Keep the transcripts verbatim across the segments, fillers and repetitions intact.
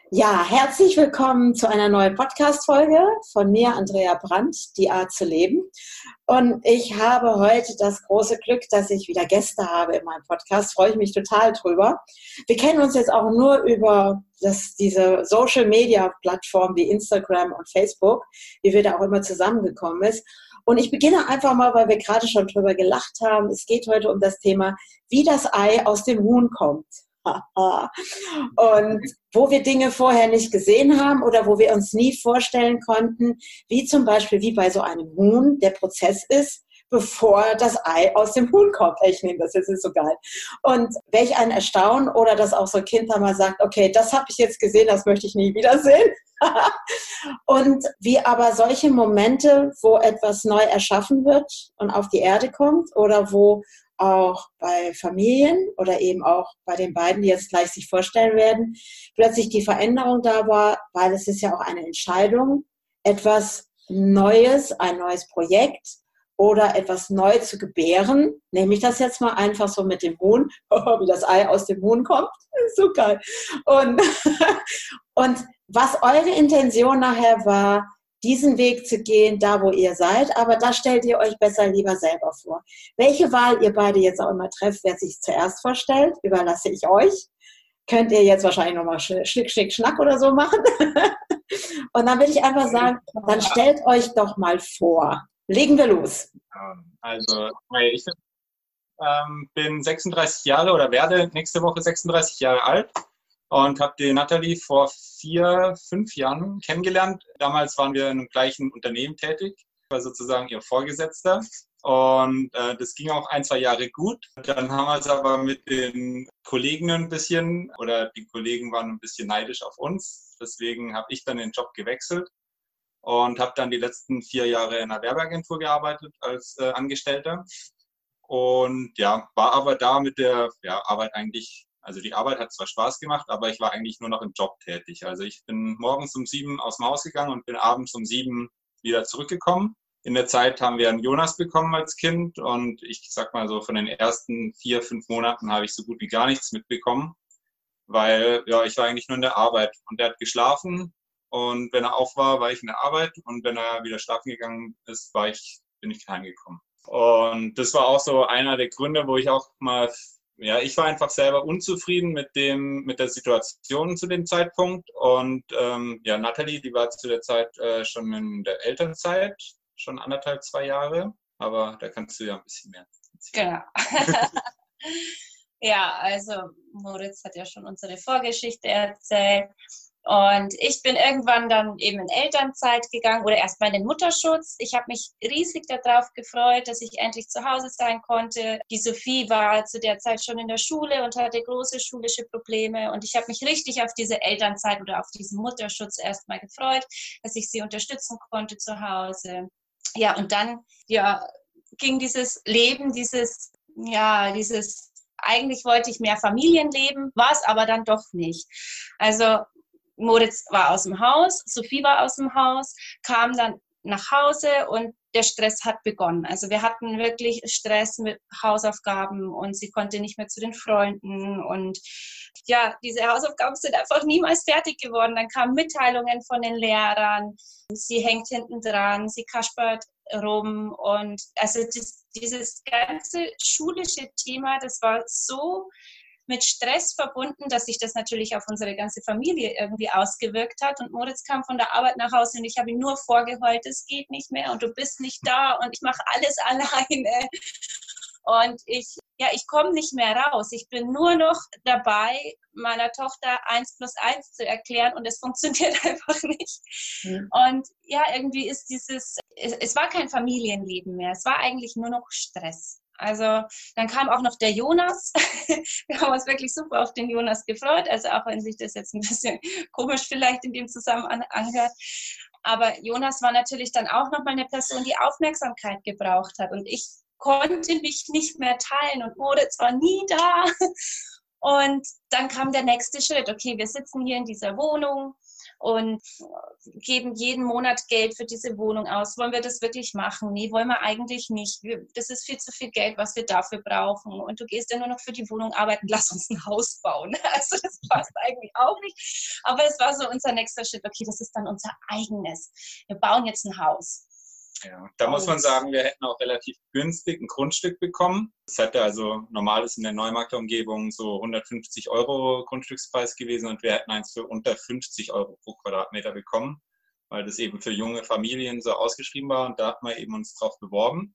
Ja, herzlich willkommen zu einer neuen Podcast-Folge von mir, Andrea Brandt, die Art zu leben. Und ich habe heute das große Glück, dass ich wieder Gäste habe in meinem Podcast. Freue ich mich total drüber. Wir kennen uns jetzt auch nur über das, diese Social-Media-Plattformen wie Instagram und Facebook, wie wir da auch immer zusammengekommen ist. Und ich beginne einfach mal, weil wir gerade schon drüber gelacht haben. Es geht heute um das Thema, wie das Ei aus dem Huhn kommt. Und wo wir Dinge vorher nicht gesehen haben oder wo wir uns nie vorstellen konnten, wie zum Beispiel wie bei so einem Huhn der Prozess ist, bevor das Ei aus dem Huhn kommt. Ich nehme das jetzt, ist so geil. Und welch ein Erstaunen oder dass auch so ein Kind da mal sagt, okay, das habe ich jetzt gesehen, das möchte ich nie wiedersehen. Und wie aber solche Momente, wo etwas neu erschaffen wird und auf die Erde kommt oder wo auch bei Familien oder eben auch bei den beiden, die jetzt gleich sich vorstellen werden, plötzlich die Veränderung da war, weil es ist ja auch eine Entscheidung, etwas Neues, ein neues Projekt oder etwas neu zu gebären. Nehme ich das jetzt mal einfach so mit dem Huhn, wie das Ei aus dem Huhn kommt. So geil. Und, und was eure Intention nachher war, diesen Weg zu gehen, da wo ihr seid, aber da stellt ihr euch besser lieber selber vor. Welche Wahl ihr beide jetzt auch immer trefft, wer sich zuerst vorstellt, überlasse ich euch. Könnt ihr jetzt wahrscheinlich nochmal Schnick, Schnick, Schnack oder so machen. Und dann würde ich einfach sagen, dann stellt euch doch mal vor. Legen wir los. Also, ich ähm, bin sechsunddreißig Jahre oder werde nächste Woche sechsunddreißig Jahre alt. Und habe die Nathalie vor vier, fünf Jahren kennengelernt. Damals waren wir in einem gleichen Unternehmen tätig. Ich war sozusagen ihr Vorgesetzter. Und äh, das ging auch ein, zwei Jahre gut. Dann haben wir es aber mit den Kollegen ein bisschen, oder die Kollegen waren ein bisschen neidisch auf uns. Deswegen habe ich dann den Job gewechselt und habe dann die letzten vier Jahre in einer Werbeagentur gearbeitet als äh, Angestellter. Und ja, war aber da mit der ja, Arbeit eigentlich. Also die Arbeit hat zwar Spaß gemacht, aber ich war eigentlich nur noch im Job tätig. Also ich bin morgens um sieben aus dem Haus gegangen und bin abends um sieben wieder zurückgekommen. In der Zeit haben wir einen Jonas bekommen als Kind und ich sag mal so, von den ersten vier, fünf Monaten habe ich so gut wie gar nichts mitbekommen, weil ja, ich war eigentlich nur in der Arbeit und der hat geschlafen und wenn er auf war, war ich in der Arbeit und wenn er wieder schlafen gegangen ist, war ich, bin ich heimgekommen. Und das war auch so einer der Gründe, wo ich auch mal Ja, ich war einfach selber unzufrieden mit dem, mit der Situation zu dem Zeitpunkt. Und ähm, ja, Nathalie, die war zu der Zeit äh, schon in der Elternzeit, schon anderthalb, zwei Jahre. Aber da kannst du ja ein bisschen mehr erzählen. Genau. Ja, also Moritz hat ja schon unsere Vorgeschichte erzählt. Und ich bin irgendwann dann eben in Elternzeit gegangen oder erstmal in den Mutterschutz. Ich habe mich riesig darauf gefreut, dass ich endlich zu Hause sein konnte. Die Sophie war zu der Zeit schon in der Schule und hatte große schulische Probleme. Und ich habe mich richtig auf diese Elternzeit oder auf diesen Mutterschutz erstmal gefreut, dass ich sie unterstützen konnte zu Hause. Ja, und dann ja, ging dieses Leben, dieses, ja, dieses, eigentlich wollte ich mehr Familienleben, war es aber dann doch nicht. Also Moritz war aus dem Haus, Sophie war aus dem Haus, kam dann nach Hause und der Stress hat begonnen. Also wir hatten wirklich Stress mit Hausaufgaben und sie konnte nicht mehr zu den Freunden und ja, diese Hausaufgaben sind einfach niemals fertig geworden. Dann kamen Mitteilungen von den Lehrern, sie hängt hinten dran, sie kaspert rum und also das, dieses ganze schulische Thema, das war so mit Stress verbunden, dass sich das natürlich auf unsere ganze Familie irgendwie ausgewirkt hat. Und Moritz kam von der Arbeit nach Hause und ich habe ihm nur vorgeheult, es geht nicht mehr und du bist nicht da und ich mache alles alleine. Und ich, ja, ich komme nicht mehr raus. Ich bin nur noch dabei, meiner Tochter eins plus eins zu erklären und es funktioniert einfach nicht. Mhm. Und ja, irgendwie ist dieses, es, es war kein Familienleben mehr. Es war eigentlich nur noch Stress. Also dann kam auch noch der Jonas. Wir haben uns wirklich super auf den Jonas gefreut, also auch wenn sich das jetzt ein bisschen komisch vielleicht in dem Zusammenhang anhört. Aber Jonas war natürlich dann auch nochmal eine Person, die Aufmerksamkeit gebraucht hat und ich konnte mich nicht mehr teilen und Moritz war nie da. Und dann kam der nächste Schritt. Okay, wir sitzen hier in dieser Wohnung und geben jeden Monat Geld für diese Wohnung aus. Wollen wir das wirklich machen? Nee, wollen wir eigentlich nicht. Das ist viel zu viel Geld, was wir dafür brauchen. Und du gehst ja nur noch für die Wohnung arbeiten. Lass uns ein Haus bauen. Also das passt eigentlich auch nicht. Aber es war so unser nächster Schritt. Okay, das ist dann unser eigenes. Wir bauen jetzt ein Haus. Ja, da muss man sagen, wir hätten auch relativ günstig ein Grundstück bekommen. Das hätte also normales in der Neumarkter Umgebung so hundertfünfzig Euro Grundstückspreis gewesen und wir hätten eins für unter fünfzig Euro pro Quadratmeter bekommen, weil das eben für junge Familien so ausgeschrieben war und da hat man eben uns drauf beworben.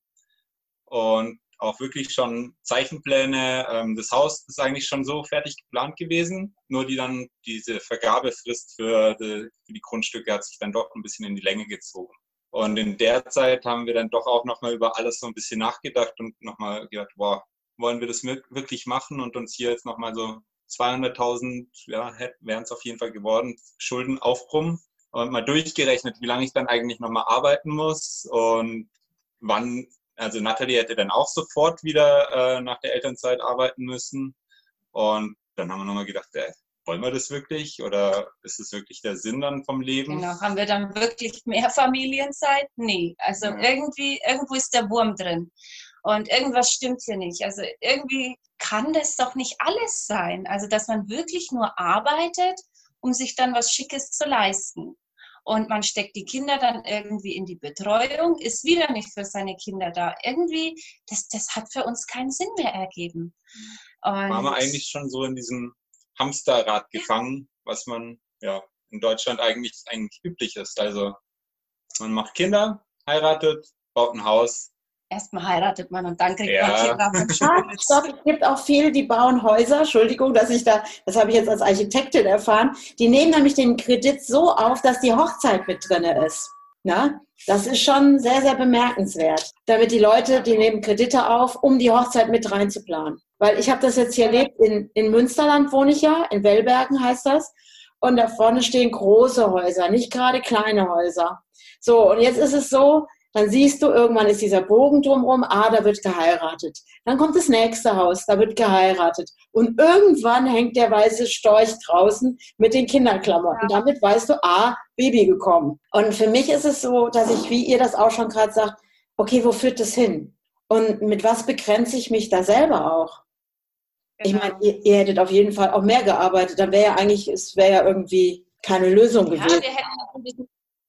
Und auch wirklich schon Zeichenpläne. Das Haus ist eigentlich schon so fertig geplant gewesen, nur die dann diese Vergabefrist für die, für die Grundstücke hat sich dann doch ein bisschen in die Länge gezogen. Und in der Zeit haben wir dann doch auch nochmal über alles so ein bisschen nachgedacht und nochmal gedacht, wow, wollen wir das wirklich machen und uns hier jetzt nochmal so zweihunderttausend, ja, wären es auf jeden Fall geworden, Schulden aufbrummen und mal durchgerechnet, wie lange ich dann eigentlich nochmal arbeiten muss und wann, also Nathalie hätte dann auch sofort wieder äh, nach der Elternzeit arbeiten müssen und dann haben wir nochmal gedacht, äh, wollen wir das wirklich oder ist es wirklich der Sinn dann vom Leben? Genau, haben wir dann wirklich mehr Familienzeit? Nee, also ja. irgendwie, irgendwo ist der Wurm drin und irgendwas stimmt hier nicht. Also irgendwie kann das doch nicht alles sein. Also dass man wirklich nur arbeitet, um sich dann was Schickes zu leisten. Und man steckt die Kinder dann irgendwie in die Betreuung, ist wieder nicht für seine Kinder da. Irgendwie, das, das hat für uns keinen Sinn mehr ergeben. Und waren wir eigentlich schon so in diesem Hamsterrad gefangen, was man ja in Deutschland eigentlich, eigentlich üblich ist. Also man macht Kinder, heiratet, baut ein Haus. Erstmal heiratet man und dann kriegt ja. man Kinder. Ah, stopp, es gibt auch viele, die bauen Häuser, Entschuldigung, dass ich da, das habe ich jetzt als Architektin erfahren, die nehmen nämlich den Kredit so auf, dass die Hochzeit mit drin ist. Na? Das ist schon sehr, sehr bemerkenswert. Damit die Leute, die nehmen Kredite auf, um die Hochzeit mit reinzuplanen. Weil ich habe das jetzt hier erlebt, in, in Münsterland wohne ich ja, in Wellbergen heißt das. Und da vorne stehen große Häuser, nicht gerade kleine Häuser. So, und jetzt ist es so, dann siehst du, irgendwann ist dieser Bogen drumherum, ah, da wird geheiratet. Dann kommt das nächste Haus, da wird geheiratet. Und irgendwann hängt der weiße Storch draußen mit den Kinderklamotten. Damit weißt du, ah, Baby gekommen. Und für mich ist es so, dass ich, wie ihr das auch schon gerade sagt, okay, wo führt das hin? Und mit was begrenze ich mich da selber auch? Genau. Ich meine, ihr, ihr hättet auf jeden Fall auch mehr gearbeitet. Dann wäre ja eigentlich, es wäre ja irgendwie keine Lösung ja, gewesen. Wir hätten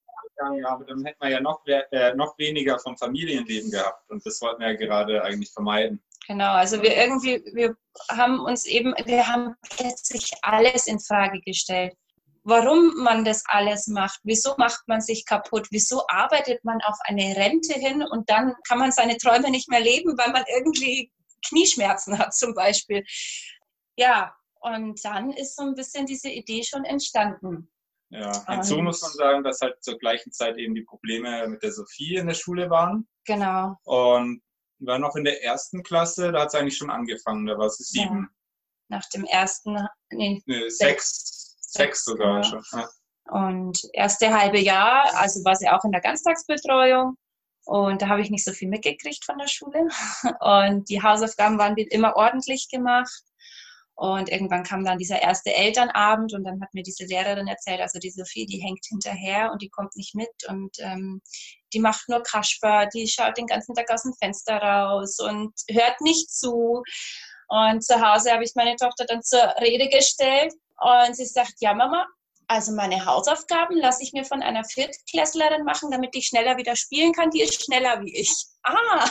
Ja, aber dann hätten wir ja noch, äh, noch weniger vom Familienleben gehabt und das wollten wir ja gerade eigentlich vermeiden. Genau, also wir irgendwie, wir haben uns eben, wir haben plötzlich alles in Frage gestellt. Warum man das alles macht, wieso macht man sich kaputt, wieso arbeitet man auf eine Rente hin und dann kann man seine Träume nicht mehr leben, weil man irgendwie Knieschmerzen hat zum Beispiel. Ja, und dann ist so ein bisschen diese Idee schon entstanden. Ja, hinzu muss man sagen, dass halt zur gleichen Zeit eben die Probleme mit der Sophie in der Schule waren. Genau. Und war noch in der ersten Klasse, da hat es eigentlich schon angefangen, da war sie sieben. Ja. Nach dem ersten, nee, nee sechs, sechs, sechs sogar ja. schon. Ja. Und erste halbe Jahr, also war sie auch in der Ganztagsbetreuung und da habe ich nicht so viel mitgekriegt von der Schule. Und die Hausaufgaben waren immer ordentlich gemacht. Und irgendwann kam dann dieser erste Elternabend und dann hat mir diese Lehrerin erzählt, also die Sophie, die hängt hinterher und die kommt nicht mit und ähm, die macht nur Kasper, die schaut den ganzen Tag aus dem Fenster raus und hört nicht zu. Und zu Hause habe ich meine Tochter dann zur Rede gestellt und sie sagt, ja Mama, also meine Hausaufgaben lasse ich mir von einer Viertklässlerin machen, damit ich schneller wieder spielen kann, die ist schneller wie ich. Ah,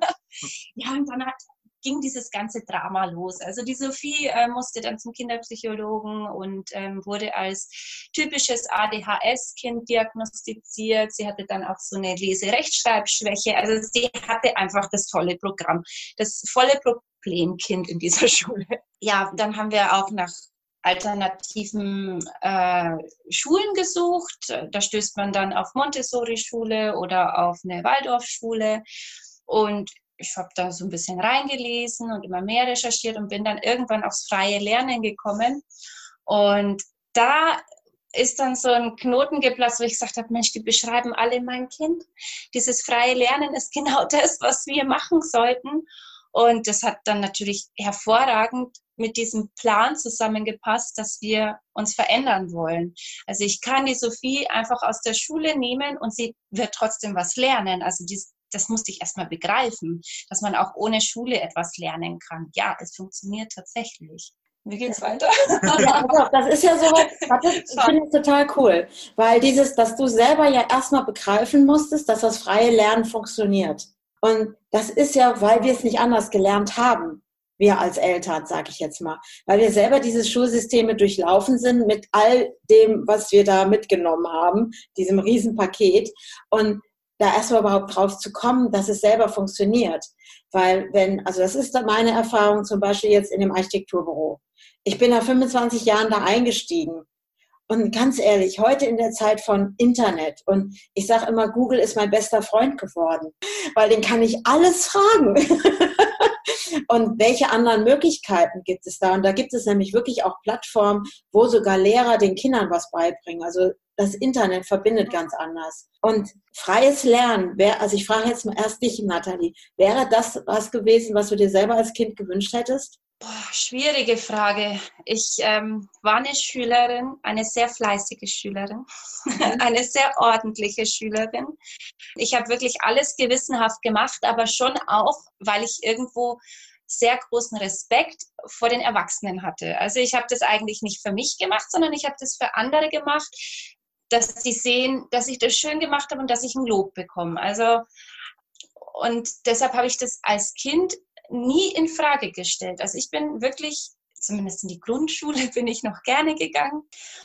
ja und dann hat ging dieses ganze Drama los. Also die Sophie äh, musste dann zum Kinderpsychologen und ähm, wurde als typisches A D H S-Kind diagnostiziert. Sie hatte dann auch so eine Lese-Rechtschreibschwäche. Also sie hatte einfach das volle Programm, das volle Problemkind in dieser Schule. Ja, dann haben wir auch nach alternativen äh, Schulen gesucht. Da stößt man dann auf Montessori-Schule oder auf eine Waldorfschule und ich habe da so ein bisschen reingelesen und immer mehr recherchiert und bin dann irgendwann aufs freie Lernen gekommen. Und da ist dann so ein Knoten geplatzt, wo ich gesagt habe, Mensch, die beschreiben alle mein Kind. Dieses freie Lernen ist genau das, was wir machen sollten. Und das hat dann natürlich hervorragend mit diesem Plan zusammengepasst, dass wir uns verändern wollen. Also ich kann die Sophie einfach aus der Schule nehmen und sie wird trotzdem was lernen. Also dies, das musste ich erstmal begreifen, dass man auch ohne Schule etwas lernen kann. Ja, es funktioniert tatsächlich. Wie geht's weiter? Ja, also das ist ja sowas, das finde ich total cool, weil dieses, dass du selber ja erstmal begreifen musstest, dass das freie Lernen funktioniert. Und das ist ja, weil wir es nicht anders gelernt haben, wir als Eltern, sage ich jetzt mal, weil wir selber diese Schulsysteme durchlaufen sind mit all dem, was wir da mitgenommen haben, diesem Riesenpaket. Und da erstmal überhaupt drauf zu kommen, dass es selber funktioniert. Weil wenn, also das ist meine Erfahrung zum Beispiel jetzt in dem Architekturbüro. Ich bin nach fünfundzwanzig Jahren da eingestiegen. Und ganz ehrlich, heute in der Zeit von Internet und ich sage immer, Google ist mein bester Freund geworden, weil den kann ich alles fragen. Und welche anderen Möglichkeiten gibt es da? Und da gibt es nämlich wirklich auch Plattformen, wo sogar Lehrer den Kindern was beibringen. Also das Internet verbindet ganz anders. Und freies Lernen, wär, also ich frage jetzt mal erst dich, Nathalie, wäre das was gewesen, was du dir selber als Kind gewünscht hättest? Boah, schwierige Frage. Ich ähm, war eine Schülerin, eine sehr fleißige Schülerin, eine sehr ordentliche Schülerin. Ich habe wirklich alles gewissenhaft gemacht, aber schon auch, weil ich irgendwo sehr großen Respekt vor den Erwachsenen hatte. Also ich habe das eigentlich nicht für mich gemacht, sondern ich habe das für andere gemacht, dass sie sehen, dass ich das schön gemacht habe und dass ich ein Lob bekomme. Also und deshalb habe ich das als Kind nie in Frage gestellt. Also ich bin wirklich, zumindest in die Grundschule bin ich noch gerne gegangen.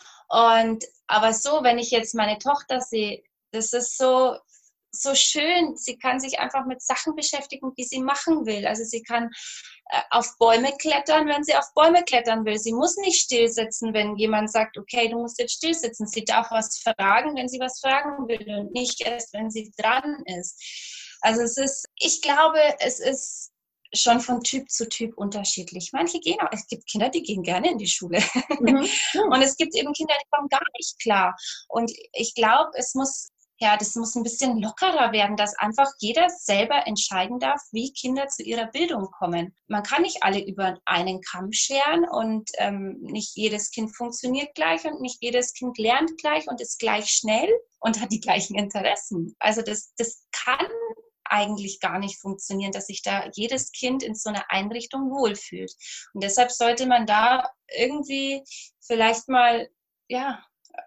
Und aber so, wenn ich jetzt meine Tochter sehe, das ist so, so schön. Sie kann sich einfach mit Sachen beschäftigen, die sie machen will. Also sie kann äh, auf Bäume klettern, wenn sie auf Bäume klettern will. Sie muss nicht still sitzen, wenn jemand sagt, okay, du musst jetzt still sitzen. Sie darf was fragen, wenn sie was fragen will und nicht erst, wenn sie dran ist. Also es ist, ich glaube, es ist schon von Typ zu Typ unterschiedlich. Manche gehen auch, es gibt Kinder, die gehen gerne in die Schule. Mhm. Und es gibt eben Kinder, die kommen gar nicht klar. Und ich glaube, es muss, ja, das muss ein bisschen lockerer werden, dass einfach jeder selber entscheiden darf, wie Kinder zu ihrer Bildung kommen. Man kann nicht alle über einen Kamm scheren und ähm, nicht jedes Kind funktioniert gleich und nicht jedes Kind lernt gleich und ist gleich schnell und hat die gleichen Interessen. Also das, das kann eigentlich gar nicht funktionieren, dass sich da jedes Kind in so einer Einrichtung wohlfühlt. Und deshalb sollte man da irgendwie vielleicht mal, ja,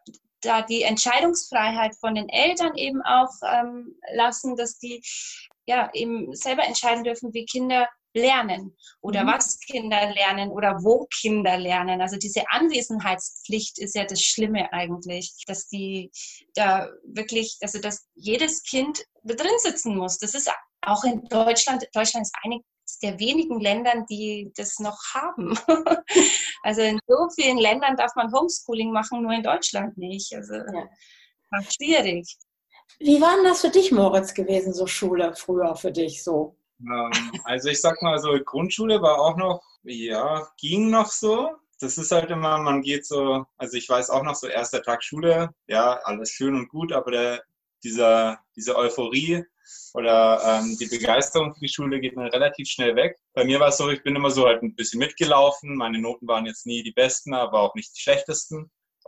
da die Entscheidungsfreiheit von den Eltern eben auch ähm, lassen, dass die ja eben selber entscheiden dürfen, wie Kinder lernen oder mhm. was Kinder lernen oder wo Kinder lernen. Also diese Anwesenheitspflicht ist ja das Schlimme eigentlich, dass die da wirklich, also dass jedes Kind da drin sitzen muss. Das ist auch in Deutschland, Deutschland ist eines der wenigen Ländern, die das noch haben. Also in so vielen Ländern darf man Homeschooling machen, nur in Deutschland nicht. Also ja. Schwierig. Wie war denn das für dich, Moritz, gewesen, so Schule früher für dich so? Also ich sag mal so, Grundschule war auch noch, ja, ging noch so. Das ist halt immer, man geht so, also ich weiß auch noch so, erster Tag Schule, ja, alles schön und gut, aber der, dieser, diese Euphorie oder ähm, die Begeisterung für die Schule geht mir relativ schnell weg. Bei mir war es so, ich bin immer so halt ein bisschen mitgelaufen. Meine Noten waren jetzt nie die besten, aber auch nicht die schlechtesten.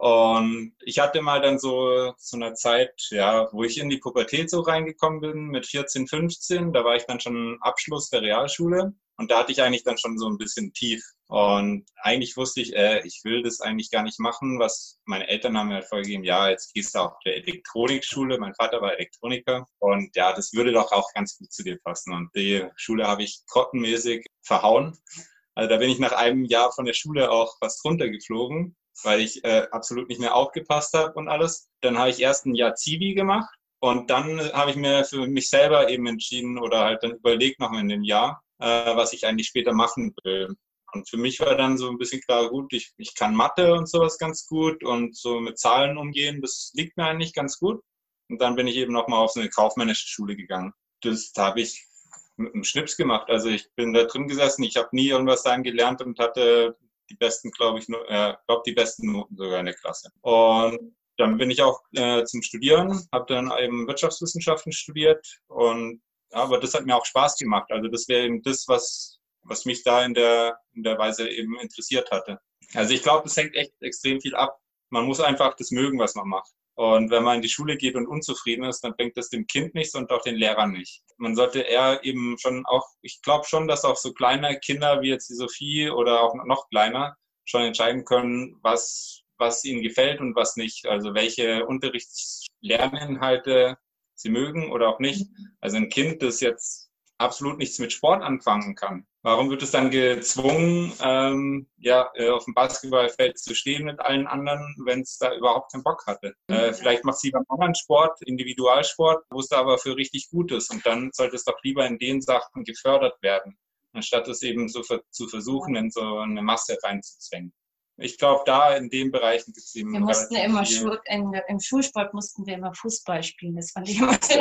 Und ich hatte mal dann so so eine Zeit, ja, wo ich in die Pubertät so reingekommen bin, mit vierzehn, fünfzehn, da war ich dann schon Abschluss der Realschule und da hatte ich eigentlich dann schon so ein bisschen tief. Und eigentlich wusste ich, äh, ich will das eigentlich gar nicht machen, was meine Eltern haben mir halt vorgegeben, ja, jetzt gehst du auf der Elektronikschule, mein Vater war Elektroniker und ja, das würde doch auch ganz gut zu dir passen. Und die Schule habe ich grottenmäßig verhauen. Also da bin ich nach einem Jahr von der Schule auch fast runtergeflogen, weil ich äh, absolut nicht mehr aufgepasst habe und alles. Dann habe ich erst ein Jahr Zivi gemacht und dann habe ich mir für mich selber eben entschieden oder halt dann überlegt noch in dem Jahr, äh, was ich eigentlich später machen will. Und für mich war dann so ein bisschen klar, gut, ich, ich kann Mathe und sowas ganz gut und so mit Zahlen umgehen, das liegt mir eigentlich ganz gut. Und dann bin ich eben nochmal auf so eine kaufmännische Schule gegangen. Das habe ich mit einem Schnips gemacht. Also ich bin da drin gesessen, ich habe nie irgendwas dahin gelernt und hatte die besten, glaube ich, nur, äh, glaube die besten Noten sogar in der Klasse. Und dann bin ich auch äh, zum Studieren, habe dann eben Wirtschaftswissenschaften studiert und ja, aber das hat mir auch Spaß gemacht. Also das wäre eben das, was was mich da in der, in der Weise eben interessiert hatte. Also ich glaube, es hängt echt extrem viel ab. Man muss einfach das mögen, was man macht. Und wenn man in die Schule geht und unzufrieden ist, dann bringt das dem Kind nichts und auch den Lehrern nicht. Man sollte eher eben schon auch, ich glaube schon, dass auch so kleine Kinder wie jetzt die Sophie oder auch noch kleiner schon entscheiden können, was, was ihnen gefällt und was nicht. Also welche Unterrichtslehrinhalte sie mögen oder auch nicht. Also ein Kind, das jetzt absolut nichts mit Sport anfangen kann. Warum wird es dann gezwungen, ähm, ja, auf dem Basketballfeld zu stehen mit allen anderen, wenn es da überhaupt keinen Bock hatte? Äh, vielleicht macht sie beim anderen Sport, Individualsport, wo es da aber für richtig gut ist. Und dann sollte es doch lieber in den Sachen gefördert werden, anstatt es eben so für, zu versuchen, in so eine Masse reinzuzwängen. Ich glaube, da in den Bereichen gibt es eben. Wir mussten immer viel. Schul, in, im Schulsport mussten wir immer Fußball spielen. Das fand ich immer. Das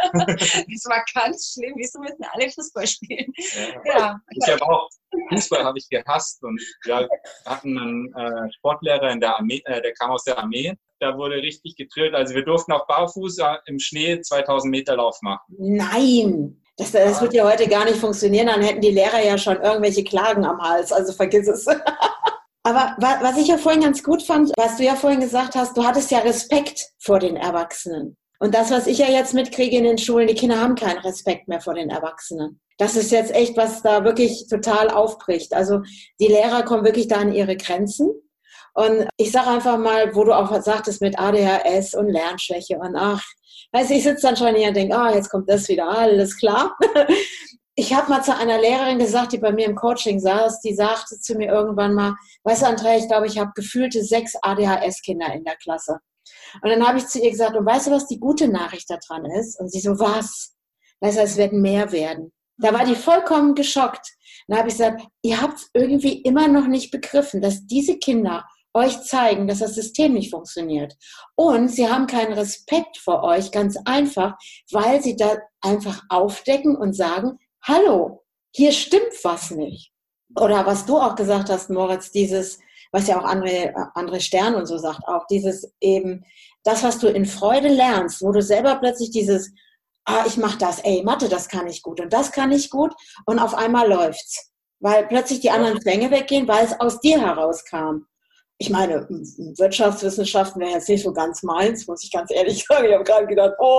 war ganz schlimm. Wieso müssen alle Fußball spielen? Ja. Ja. Ich habe auch Fußball habe ich gehasst und wir hatten einen äh, Sportlehrer in der Armee, äh, der kam aus der Armee. Da wurde richtig gedrillt. Also wir durften auch barfuß im Schnee zweitausend Meter Lauf machen. Nein! Das, das wird ja heute gar nicht funktionieren. Dann hätten die Lehrer ja schon irgendwelche Klagen am Hals. Also vergiss es. Aber was ich ja vorhin ganz gut fand, was du ja vorhin gesagt hast, du hattest ja Respekt vor den Erwachsenen. Und das, was ich ja jetzt mitkriege in den Schulen, die Kinder haben keinen Respekt mehr vor den Erwachsenen. Das ist jetzt echt, was da wirklich total aufbricht. Also die Lehrer kommen wirklich da an ihre Grenzen. Und ich sage einfach mal, wo du auch sagtest mit A D H S und Lernschwäche und ach, weißt du, ich sitze dann schon hier und denke, ah, jetzt kommt das wieder, alles klar. Ich habe mal zu einer Lehrerin gesagt, die bei mir im Coaching saß, die sagte zu mir irgendwann mal, weißt du, Andrea, ich glaube, ich habe gefühlte sechs A D H S-Kinder in der Klasse. Und dann habe ich zu ihr gesagt, und weißt du, was die gute Nachricht daran ist? Und sie so, was? Weißt du, es werden mehr werden. Da war die vollkommen geschockt. Dann habe ich gesagt, ihr habt es irgendwie immer noch nicht begriffen, dass diese Kinder euch zeigen, dass das System nicht funktioniert. Und sie haben keinen Respekt vor euch, ganz einfach, weil sie da einfach aufdecken und sagen, hallo, hier stimmt was nicht. Oder was du auch gesagt hast, Moritz, dieses, was ja auch André, André Stern und so sagt, auch dieses eben, das, was du in Freude lernst, wo du selber plötzlich dieses, ah, ich mache das, ey, Mathe, das kann ich gut und das kann ich gut und auf einmal läuft's. Weil plötzlich die anderen Zwänge weggehen, weil es aus dir herauskam. Ich meine, Wirtschaftswissenschaften wäre jetzt nicht so ganz meins, muss ich ganz ehrlich sagen. Ich habe gerade gedacht, oh,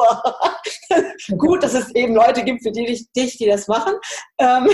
gut, dass es eben Leute gibt für die, dich, die das machen. Ähm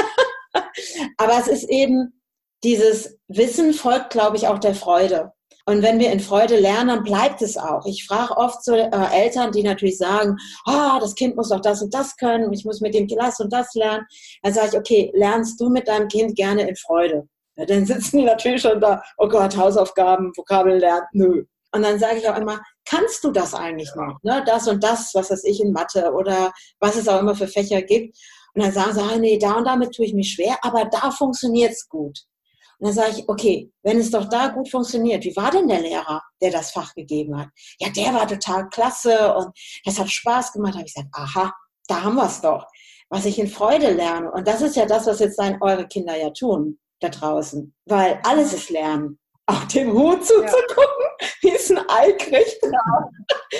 Aber es ist eben, dieses Wissen folgt, glaube ich, auch der Freude. Und wenn wir in Freude lernen, dann bleibt es auch. Ich frage oft so äh, Eltern, die natürlich sagen, ah, das Kind muss doch das und das können, ich muss mit dem das und das lernen. Dann sage ich, okay, lernst du mit deinem Kind gerne in Freude? Ja, dann sitzen die natürlich schon da, oh Gott, Hausaufgaben, Vokabeln lernen, nö. Und dann sage ich auch immer, kannst du das eigentlich noch? Ne? Das und das, was weiß ich in Mathe oder was es auch immer für Fächer gibt. Und dann sagen sie, ah, nee, da und damit tue ich mich schwer, aber da funktioniert es gut. Und dann sage ich, okay, wenn es doch da gut funktioniert, wie war denn der Lehrer, der das Fach gegeben hat? Ja, der war total klasse und das hat Spaß gemacht. Da habe ich gesagt, aha, da haben wir es doch, was ich in Freude lerne. Und das ist ja das, was jetzt dann eure Kinder ja tun da draußen, weil alles ist Lernen. Auch dem Hut zuzugucken, ja. Wie es ein Ei kriegt. Genau.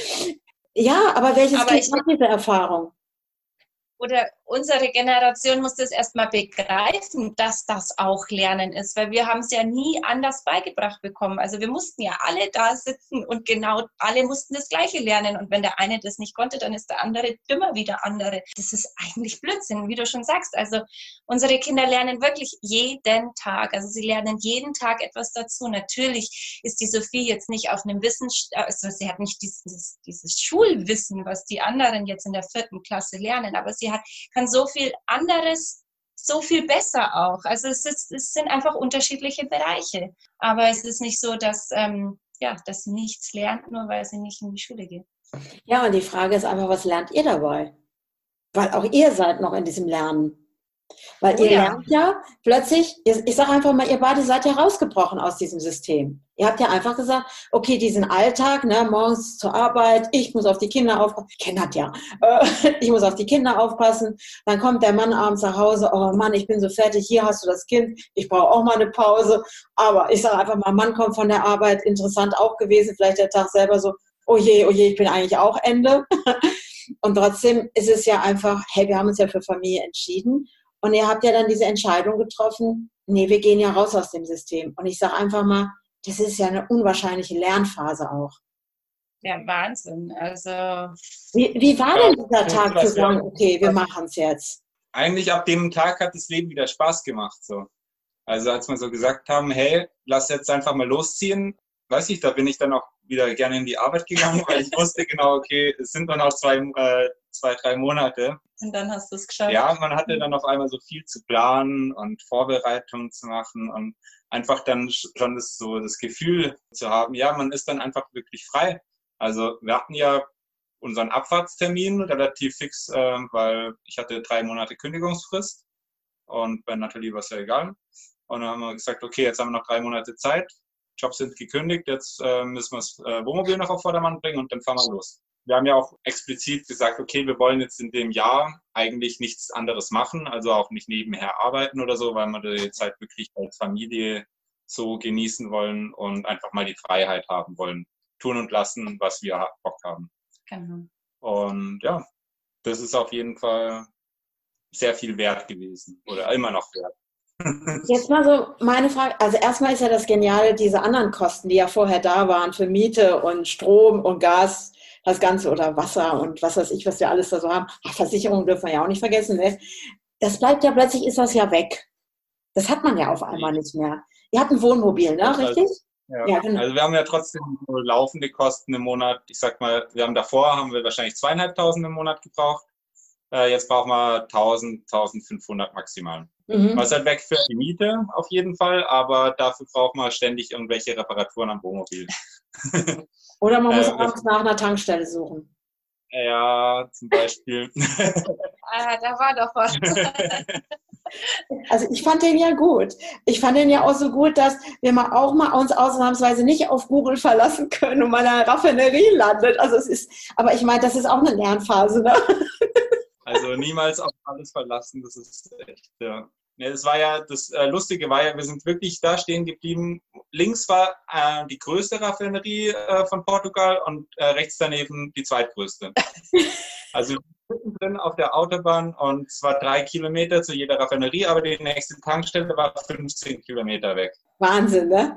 Ja, aber welches aber Kind hat diese Erfahrung? Oder unsere Generation muss das erstmal begreifen, dass das auch Lernen ist, weil wir haben es ja nie anders beigebracht bekommen. Also wir mussten ja alle da sitzen und genau alle mussten das Gleiche lernen. Und wenn der eine das nicht konnte, dann ist der andere dümmer wie der andere. Das ist eigentlich Blödsinn, wie du schon sagst. Also unsere Kinder lernen wirklich jeden Tag. Also sie lernen jeden Tag etwas dazu. Natürlich ist die Sophie jetzt nicht auf einem Wissen, also sie hat nicht dieses, dieses Schulwissen, was die anderen jetzt in der vierten Klasse lernen, aber sie hat, kann so viel anderes, so viel besser auch. Also es, ist, es sind einfach unterschiedliche Bereiche. Aber es ist nicht so, dass, ähm, ja, dass sie nichts lernt, nur weil sie nicht in die Schule geht. Ja, und die Frage ist einfach, was lernt ihr dabei? Weil auch ihr seid noch in diesem Lernen. Weil oh, ihr ja. lernt ja plötzlich, ich sage einfach mal, ihr beide seid ja rausgebrochen aus diesem System. Ihr habt ja einfach gesagt, okay, diesen Alltag, ne, morgens zur Arbeit, ich muss auf die Kinder aufpassen, ich kenne das ja, ich muss auf die Kinder aufpassen, dann kommt der Mann abends nach Hause, oh Mann, ich bin so fertig, hier hast du das Kind, ich brauche auch mal eine Pause, aber ich sage einfach mal, Mann kommt von der Arbeit, interessant auch gewesen, vielleicht der Tag selber so, oh je, oh je, ich bin eigentlich auch Ende. Und trotzdem ist es ja einfach, hey, wir haben uns ja für Familie entschieden. Und ihr habt ja dann diese Entscheidung getroffen, nee, wir gehen ja raus aus dem System. Und ich sage einfach mal, das ist ja eine unwahrscheinliche Lernphase auch. Ja, Wahnsinn. Also, Wie, wie war Ja, denn dieser Tag zu das ja- sagen, okay, wir machen es jetzt? Eigentlich ab dem Tag hat das Leben wieder Spaß gemacht. So. Also als wir so gesagt haben, hey, lass jetzt einfach mal losziehen, weiß ich, da bin ich dann auch wieder gerne in die Arbeit gegangen, weil ich wusste genau, okay, es sind nur noch zwei, äh, zwei drei Monate. und dann hast du es geschafft. Ja, man hatte dann auf einmal so viel zu planen und Vorbereitungen zu machen und einfach dann schon das, so das Gefühl zu haben, ja, man ist dann einfach wirklich frei. Also wir hatten ja unseren Abfahrtstermin relativ fix, äh, weil ich hatte drei Monate Kündigungsfrist und bei Nathalie war es ja egal. Und dann haben wir gesagt, okay, jetzt haben wir noch drei Monate Zeit, Jobs sind gekündigt, jetzt äh, müssen wir das äh, Wohnmobil noch auf Vordermann bringen und dann fahren wir los. Wir haben ja auch explizit gesagt, okay, wir wollen jetzt in dem Jahr eigentlich nichts anderes machen, also auch nicht nebenher arbeiten oder so, weil wir die Zeit wirklich als Familie so genießen wollen und einfach mal die Freiheit haben wollen, tun und lassen, was wir Bock haben. Genau. Und ja, das ist auf jeden Fall sehr viel wert gewesen oder immer noch wert. Jetzt mal so meine Frage, also erstmal ist ja das Geniale, diese anderen Kosten, die ja vorher da waren für Miete und Strom und Gas, das Ganze oder Wasser und was weiß ich, was wir alles da so haben. Ach, Versicherung dürfen wir ja auch nicht vergessen. Ne? Das bleibt ja plötzlich, ist das ja weg. Das hat man ja auf einmal nicht mehr. Ihr habt ein Wohnmobil, ne? Richtig? Ja. Ja, genau. Also wir haben ja trotzdem so laufende Kosten im Monat. Ich sag mal, wir haben davor haben wir wahrscheinlich zweieinhalbtausend im Monat gebraucht. Äh, jetzt brauchen wir tausend, tausendfünfhundert maximal. Mhm. Was halt weg für die Miete auf jeden Fall, aber dafür braucht man ständig irgendwelche Reparaturen am Wohnmobil. Oder man muss Äh, abends nach einer Tankstelle suchen. Ja, zum Beispiel. Ah, da war doch was. Also ich fand den ja gut. Ich fand den ja auch so gut, dass wir mal auch mal uns ausnahmsweise nicht auf Google verlassen können und mal in einer Raffinerie landet. Also es ist, aber ich meine, das ist auch eine Lernphase, ne? Also niemals auf alles verlassen, das ist echt, ja. Ne, das war ja, das äh, Lustige war ja, wir sind wirklich da stehen geblieben. Links war äh, die größte Raffinerie äh, von Portugal und äh, rechts daneben die zweitgrößte. Also mittendrin auf der Autobahn und es war drei Kilometer zu jeder Raffinerie, aber die nächste Tankstelle war fünfzehn Kilometer weg. Wahnsinn, ne?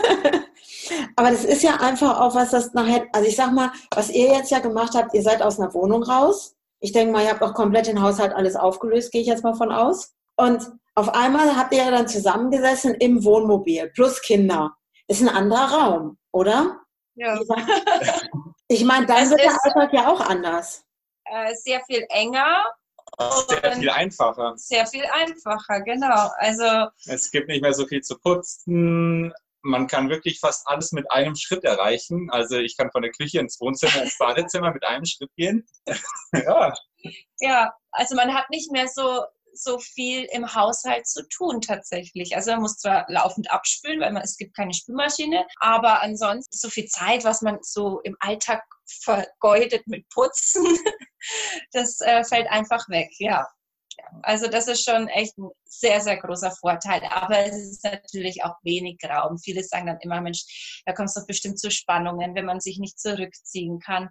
Aber das ist ja einfach auch was, das nachher, also ich sag mal, was ihr jetzt ja gemacht habt, ihr seid aus einer Wohnung raus. Ich denke mal, ihr habt auch komplett den Haushalt alles aufgelöst, gehe ich jetzt mal von aus. Und auf einmal habt ihr ja dann zusammengesessen im Wohnmobil, plus Kinder. Ist ein anderer Raum, oder? Ja. Ich meine, dann Es wird der ist- Alltag ja auch anders. Äh, sehr viel enger Sehr und viel einfacher. sehr viel einfacher, genau. Also Es gibt nicht mehr so viel zu putzen. Man kann wirklich fast alles mit einem Schritt erreichen. Also ich kann von der Küche ins Wohnzimmer, ins Badezimmer mit einem Schritt gehen. Ja, ja, also man hat nicht mehr so so viel im Haushalt zu tun tatsächlich. Also man muss zwar laufend abspülen, weil man, es gibt keine Spülmaschine, aber ansonsten so viel Zeit, was man so im Alltag vergeudet mit Putzen, das äh, fällt einfach weg, ja. Also das ist schon echt ein sehr, sehr großer Vorteil. Aber es ist natürlich auch wenig Raum. Viele sagen dann immer, Mensch, da kommt es doch bestimmt zu Spannungen, wenn man sich nicht zurückziehen kann.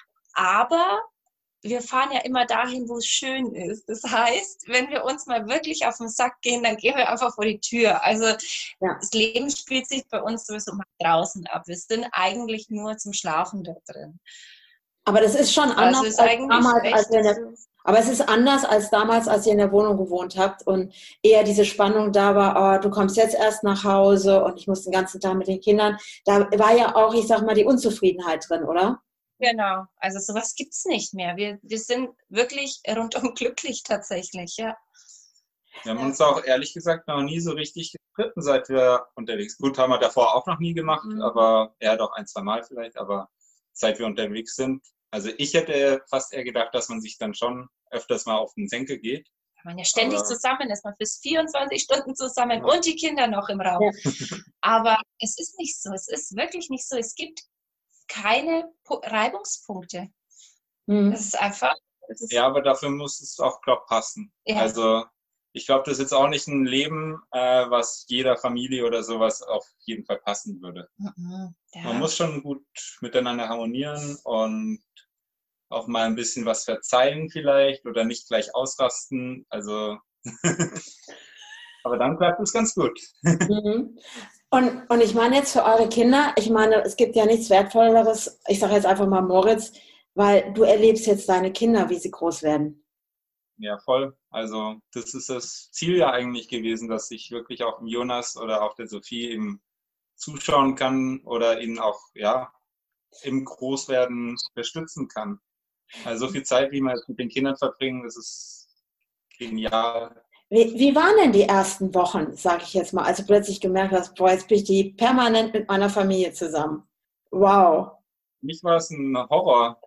Aber wir fahren ja immer dahin, wo es schön ist. Das heißt, wenn wir uns mal wirklich auf den Sack gehen, dann gehen wir einfach vor die Tür. Also Ja. das Leben spielt sich bei uns sowieso mal draußen ab. Wir sind eigentlich nur zum Schlafen da drin. Aber das ist schon anders Also es ist als eigentlich damals, echt, als ihr in der, aber es ist anders als damals, als ihr in der Wohnung gewohnt habt und eher diese Spannung da war, oh, du kommst jetzt erst nach Hause und ich muss den ganzen Tag mit den Kindern. Da war ja auch, ich sag mal, die Unzufriedenheit drin, oder? Genau, also sowas gibt es nicht mehr. Wir, wir sind wirklich rundum glücklich tatsächlich, ja. wir haben uns auch ehrlich gesagt noch nie so richtig gestritten, seit wir unterwegs sind. Gut, haben wir davor auch noch nie gemacht, Mhm. aber er doch ein, zwei Mal vielleicht, aber seit wir unterwegs sind. Also ich hätte fast eher gedacht, dass man sich dann schon öfters mal auf den Senkel geht. Wenn man ja ständig Aber- zusammen ist, man ist vierundzwanzig Stunden zusammen Ja. und die Kinder noch im Raum. Ja. Aber es ist nicht so, es ist wirklich nicht so. Es gibt keine Pu- Reibungspunkte. Hm. Es ist einfach, es ist, Ja, aber dafür muss es auch, glaube ich, passen. Ja. Also ich glaube, das ist jetzt auch nicht ein Leben, äh, was jeder Familie oder sowas auf jeden Fall passen würde. Mhm, ja. Man muss schon gut miteinander harmonieren und auch mal ein bisschen was verzeihen vielleicht oder nicht gleich ausrasten. Also Aber dann klappt es ganz gut. Mhm. Und, und ich meine jetzt für eure Kinder, ich meine, es gibt ja nichts Wertvolleres, ich sage jetzt einfach mal Moritz, weil du erlebst jetzt deine Kinder, wie sie groß werden. Ja, voll. Also das ist das Ziel ja eigentlich gewesen, dass ich wirklich auch dem Jonas oder auch der Sophie eben zuschauen kann oder ihnen auch ja im Großwerden unterstützen kann. Also so viel Zeit, wie man jetzt mit den Kindern verbringen, das ist genial. Wie, wie waren denn die ersten Wochen, sage ich jetzt mal, als du plötzlich gemerkt hast, boah, jetzt bin ich die permanent mit meiner Familie zusammen. Wow. Für mich war es ein Horror.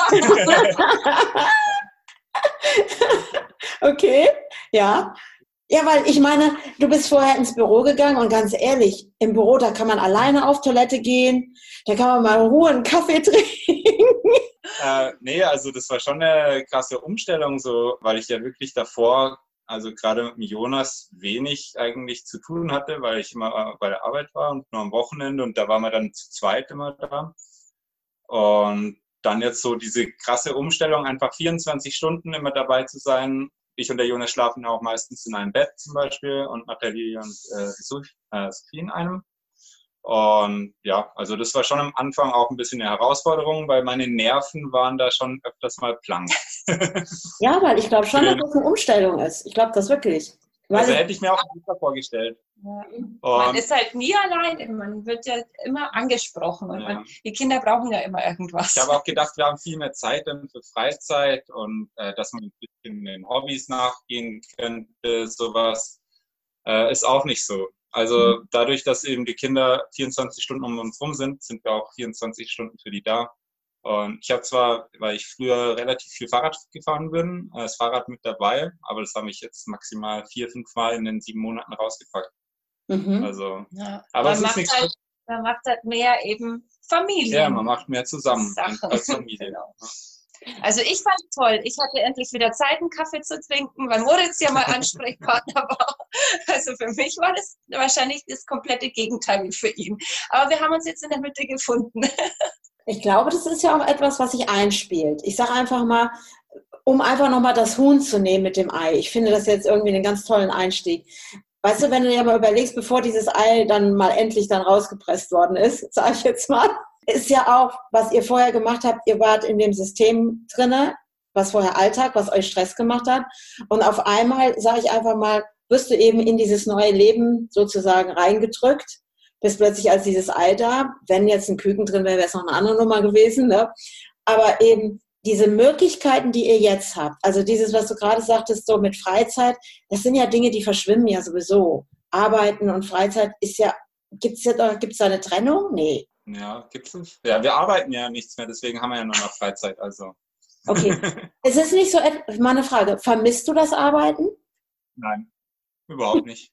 Okay, ja. Ja, weil ich meine, du bist vorher ins Büro gegangen und ganz ehrlich, im Büro, da kann man alleine auf Toilette gehen, da kann man mal in Ruhe einen Kaffee trinken. Äh, nee, also das war schon eine krasse Umstellung, so, weil ich ja wirklich davor, also gerade mit dem Jonas, wenig eigentlich zu tun hatte, weil ich immer bei der Arbeit war und nur am Wochenende und da waren wir dann zu zweit immer da. Und dann jetzt so diese krasse Umstellung, einfach vierundzwanzig Stunden immer dabei zu sein. Ich und der Jonas schlafen auch meistens in einem Bett zum Beispiel und Nathalie und äh, Sophie in einem. Und ja, also das war schon am Anfang auch ein bisschen eine Herausforderung, weil meine Nerven waren da schon öfters mal blank. Ja, weil ich glaube schon, dass das eine Umstellung ist. Ich glaube das wirklich. Weil Also hätte ich mir auch besser vorgestellt. Ja. Man ist halt nie allein, man wird ja immer angesprochen und Ja. man, die Kinder brauchen ja immer irgendwas. Ich habe auch gedacht, wir haben viel mehr Zeit dann für Freizeit und äh, dass man ein bisschen den Hobbys nachgehen könnte, sowas. Äh, ist auch nicht so. Also dadurch, dass eben die Kinder vierundzwanzig Stunden um uns rum sind, sind wir auch vierundzwanzig Stunden für die da. Und ich habe zwar, weil ich früher relativ viel Fahrrad gefahren bin, das Fahrrad mit dabei, aber das habe ich jetzt maximal vier, fünf Mal in den sieben Monaten rausgepackt. Mhm. Also, Ja. aber man, es ist macht nichts. halt, man macht halt mehr eben Familie. Ja, man macht mehr zusammen Sachen. als Familie. Genau. Also ich fand es toll. Ich hatte endlich wieder Zeit, einen Kaffee zu trinken, weil Moritz ja mal Ansprechpartner war. Also für mich war das wahrscheinlich das komplette Gegenteil wie für ihn. Aber wir haben uns jetzt in der Mitte gefunden. Ich glaube, das ist ja auch etwas, was sich einspielt. Ich sage einfach mal, um einfach nochmal das Huhn zu nehmen mit dem Ei. Ich finde das jetzt irgendwie einen ganz tollen Einstieg. Weißt du, wenn du dir mal überlegst, bevor dieses Ei dann mal endlich dann rausgepresst worden ist, sage ich jetzt mal, ist ja auch, was ihr vorher gemacht habt, ihr wart in dem System drinne, was vorher Alltag, was euch Stress gemacht hat. Und auf einmal, sage ich einfach mal, wirst du eben in dieses neue Leben sozusagen reingedrückt, bist plötzlich als dieses Ei da. Wenn jetzt ein Küken drin wäre, wäre es noch eine andere Nummer gewesen, ne? Aber eben diese Möglichkeiten, die ihr jetzt habt, also dieses, was du gerade sagtest, so mit Freizeit, das sind ja Dinge, die verschwimmen ja sowieso. Arbeiten und Freizeit ist ja, gibt's ja da, gibt's da eine Trennung? Nee. Ja, gibt's nicht. Ja, wir arbeiten ja nichts mehr, deswegen haben wir ja nur noch Freizeit. Also. Okay. Es ist nicht so, meine Frage, vermisst du das Arbeiten? Nein, überhaupt nicht.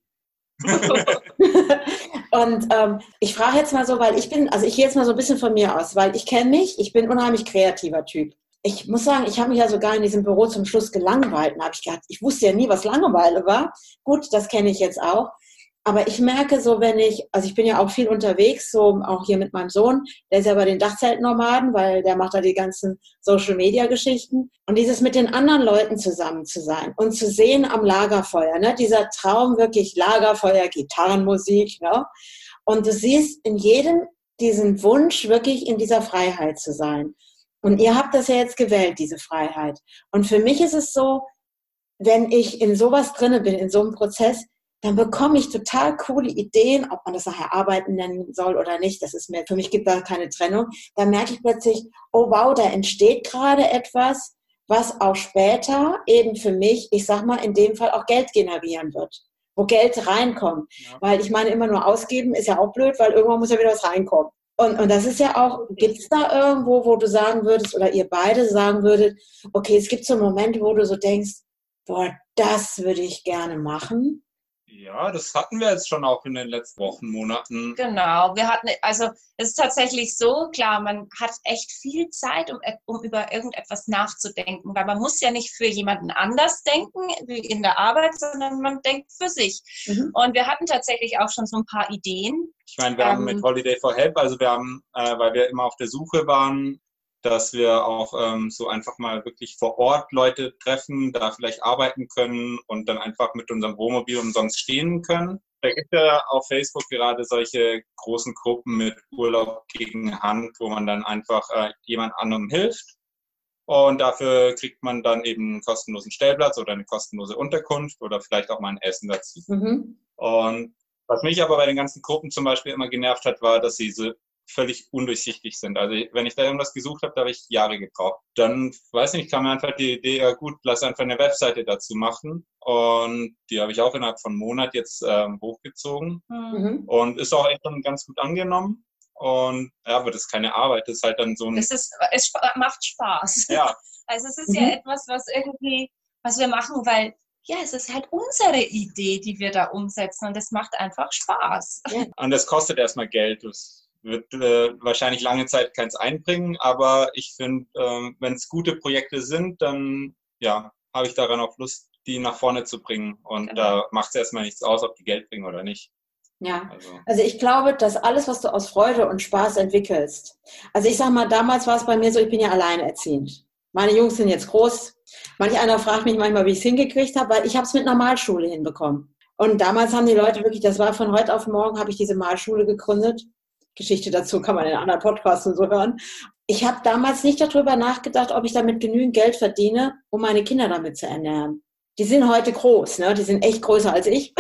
Und ähm, ich frage jetzt mal so, weil ich bin, also ich gehe jetzt mal so ein bisschen von mir aus, weil ich kenne mich, ich bin ein unheimlich kreativer Typ. Ich muss sagen, ich habe mich ja sogar in diesem Büro zum Schluss gelangweilt. Da habe ich gedacht, ich wusste ja nie, was Langeweile war. Gut, das kenne ich jetzt auch. Aber ich merke so, wenn ich, also ich bin ja auch viel unterwegs, so auch hier mit meinem Sohn, der ist ja bei den Dachzeltnomaden, weil der macht da die ganzen Social-Media-Geschichten. Und dieses mit den anderen Leuten zusammen zu sein und zu sehen am Lagerfeuer, ne, dieser Traum wirklich Lagerfeuer, Gitarrenmusik, ne? Und du siehst in jedem diesen Wunsch, wirklich in dieser Freiheit zu sein. Und ihr habt das ja jetzt gewählt, diese Freiheit. Und für mich ist es so, wenn ich in sowas drinne bin, in so einem Prozess, dann bekomme ich total coole Ideen, ob man das nachher Arbeiten nennen soll oder nicht. Das ist mir, für mich gibt da keine Trennung. Dann merke ich plötzlich, oh wow, da entsteht gerade etwas, was auch später eben für mich, ich sag mal, in dem Fall auch Geld generieren wird. Wo Geld reinkommt. Ja. Weil ich meine, immer nur ausgeben ist ja auch blöd, weil irgendwann muss ja wieder was reinkommen. Und, und das ist ja auch, gibt es da irgendwo, wo du sagen würdest, oder ihr beide sagen würdet, okay, es gibt so Momente, wo du so denkst, boah, das würde ich gerne machen. Ja, das hatten wir jetzt schon auch in den letzten Wochen, Monaten. Genau, wir hatten, also es ist tatsächlich so, klar, man hat echt viel Zeit, um, um über irgendetwas nachzudenken, weil man muss ja nicht für jemanden anders denken, wie in der Arbeit, sondern man denkt für sich. Mhm. Und wir hatten tatsächlich auch schon so ein paar Ideen. Ich meine, wir ähm, haben mit Holiday for Help, also wir haben, äh, weil wir immer auf der Suche waren, dass wir auch ähm, so einfach mal wirklich vor Ort Leute treffen, da vielleicht arbeiten können und dann einfach mit unserem Wohnmobil umsonst stehen können. Da gibt es ja auf Facebook gerade solche großen Gruppen mit Urlaub gegen Hand, wo man dann einfach äh, jemand anderem hilft. Und dafür kriegt man dann eben einen kostenlosen Stellplatz oder eine kostenlose Unterkunft oder vielleicht auch mal ein Essen dazu. Mhm. Und was mich aber bei den ganzen Gruppen zum Beispiel immer genervt hat, war, dass sie so völlig undurchsichtig sind. Also wenn ich da irgendwas gesucht habe, da habe ich Jahre gebraucht. Dann, weiß nicht, kam mir einfach die Idee, ja gut, lass einfach eine Webseite dazu machen. Und die habe ich auch innerhalb von einem Monat jetzt ähm, hochgezogen. Mhm. Und ist auch echt schon ganz gut angenommen. Und ja, aber das ist keine Arbeit, das ist halt dann so ein... Es, ist, es macht Spaß. Ja. Also es ist mhm. ja etwas, was irgendwie, was wir machen, weil ja, es ist halt unsere Idee, die wir da umsetzen und es macht einfach Spaß. Ja. Und das kostet erstmal Geld, das wird äh, wahrscheinlich lange Zeit keins einbringen, aber ich finde, äh, wenn es gute Projekte sind, dann ja, habe ich daran auch Lust, die nach vorne zu bringen und genau. Da macht es erstmal nichts aus, ob die Geld bringen oder nicht. Ja, also. also ich glaube, dass alles, was du aus Freude und Spaß entwickelst, also ich sag mal, damals war es bei mir so, ich bin ja alleinerziehend. Meine Jungs sind jetzt groß. Manch einer fragt mich manchmal, wie ich es hingekriegt habe, weil ich habe es mit einer Malschule hinbekommen. Und damals haben die Leute wirklich, das war von heute auf morgen, habe ich diese Malschule gegründet. Geschichte dazu kann man in anderen Podcasts und so hören. Ich habe damals nicht darüber nachgedacht, ob ich damit genügend Geld verdiene, um meine Kinder damit zu ernähren. Die sind heute groß, ne? Die sind echt größer als ich.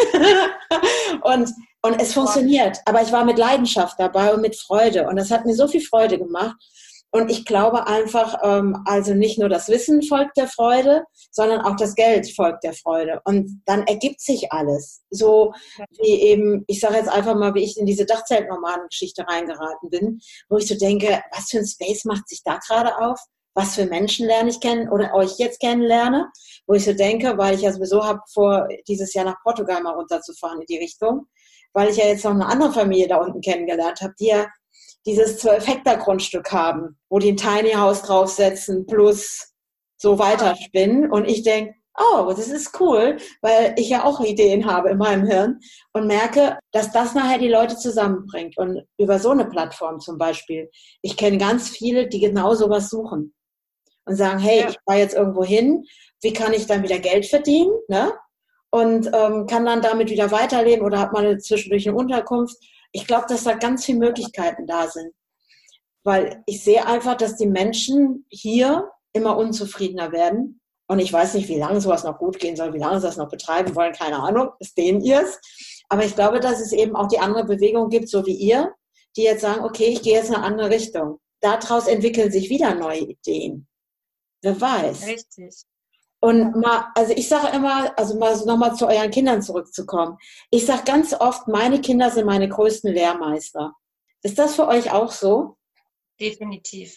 und, und es funktioniert. Aber ich war mit Leidenschaft dabei und mit Freude. Und das hat mir so viel Freude gemacht. Und ich glaube einfach, ähm, also nicht nur das Wissen folgt der Freude, sondern auch das Geld folgt der Freude. Und dann ergibt sich alles. So wie eben, ich sage jetzt einfach mal, wie ich in diese Dachzeltnomaden-Geschichte reingeraten bin, wo ich so denke, was für ein Space macht sich da gerade auf? Was für Menschen lerne ich kennen oder euch jetzt kennenlerne? Wo ich so denke, weil ich ja sowieso habe vor, dieses Jahr nach Portugal mal runterzufahren in die Richtung, weil ich ja jetzt noch eine andere Familie da unten kennengelernt habe, die ja dieses zwölf-Hektar-Grundstück haben, wo die ein Tiny House draufsetzen plus so weiterspinnen. Und ich denke, oh, das ist cool, weil ich ja auch Ideen habe in meinem Hirn und merke, dass das nachher die Leute zusammenbringt. Und über so eine Plattform zum Beispiel. Ich kenne ganz viele, die genau sowas suchen und sagen, hey, ja. ich fahre jetzt irgendwo hin, wie kann ich dann wieder Geld verdienen, ne? Und ähm, kann dann damit wieder weiterleben oder habe mal zwischendurch eine Unterkunft. Ich glaube, dass da ganz viele Möglichkeiten da sind. Weil ich sehe einfach, dass die Menschen hier immer unzufriedener werden. Und ich weiß nicht, wie lange sowas noch gut gehen soll, wie lange sie das noch betreiben wollen, keine Ahnung, ist denen ihrs. Aber ich glaube, dass es eben auch die andere Bewegung gibt, so wie ihr, die jetzt sagen, okay, ich gehe jetzt in eine andere Richtung. Daraus entwickeln sich wieder neue Ideen. Wer weiß. Richtig. Und mal, also ich sage immer, also mal so nochmal zu euren Kindern zurückzukommen. Ich sage ganz oft, meine Kinder sind meine größten Lehrmeister. Ist das für euch auch so? Definitiv.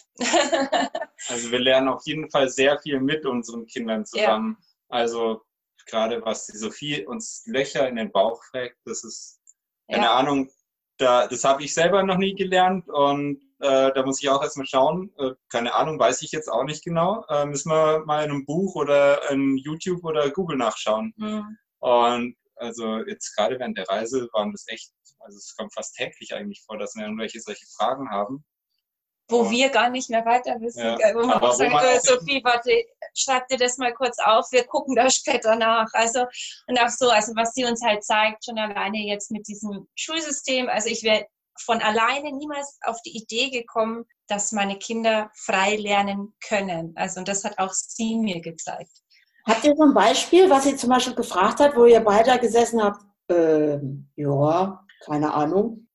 Also wir lernen auf jeden Fall sehr viel mit unseren Kindern zusammen. Ja. Also gerade was die Sophie uns Löcher in den Bauch fragt, das ist, keine ja. Ahnung, da, das habe ich selber noch nie gelernt und äh, da muss ich auch erstmal schauen. Äh, keine Ahnung, weiß ich jetzt auch nicht genau. Äh, müssen wir mal in einem Buch oder in YouTube oder Google nachschauen. Mhm. Und also jetzt gerade während der Reise waren das echt, also es kommt fast täglich eigentlich vor, dass wir irgendwelche solche Fragen haben. Wo und, wir gar nicht mehr weiter wissen. Ja, wo man auch sagt, äh, Sophie, warte, schreib dir das mal kurz auf, wir gucken da später nach. Also, und auch so, also was sie uns halt zeigt, schon alleine jetzt mit diesem Schulsystem, also ich wäre von alleine niemals auf die Idee gekommen, dass meine Kinder frei lernen können. Also, und das hat auch sie mir gezeigt. Habt ihr so ein Beispiel, was sie zum Beispiel gefragt hat, wo ihr beide gesessen habt? Ähm, ja, keine Ahnung.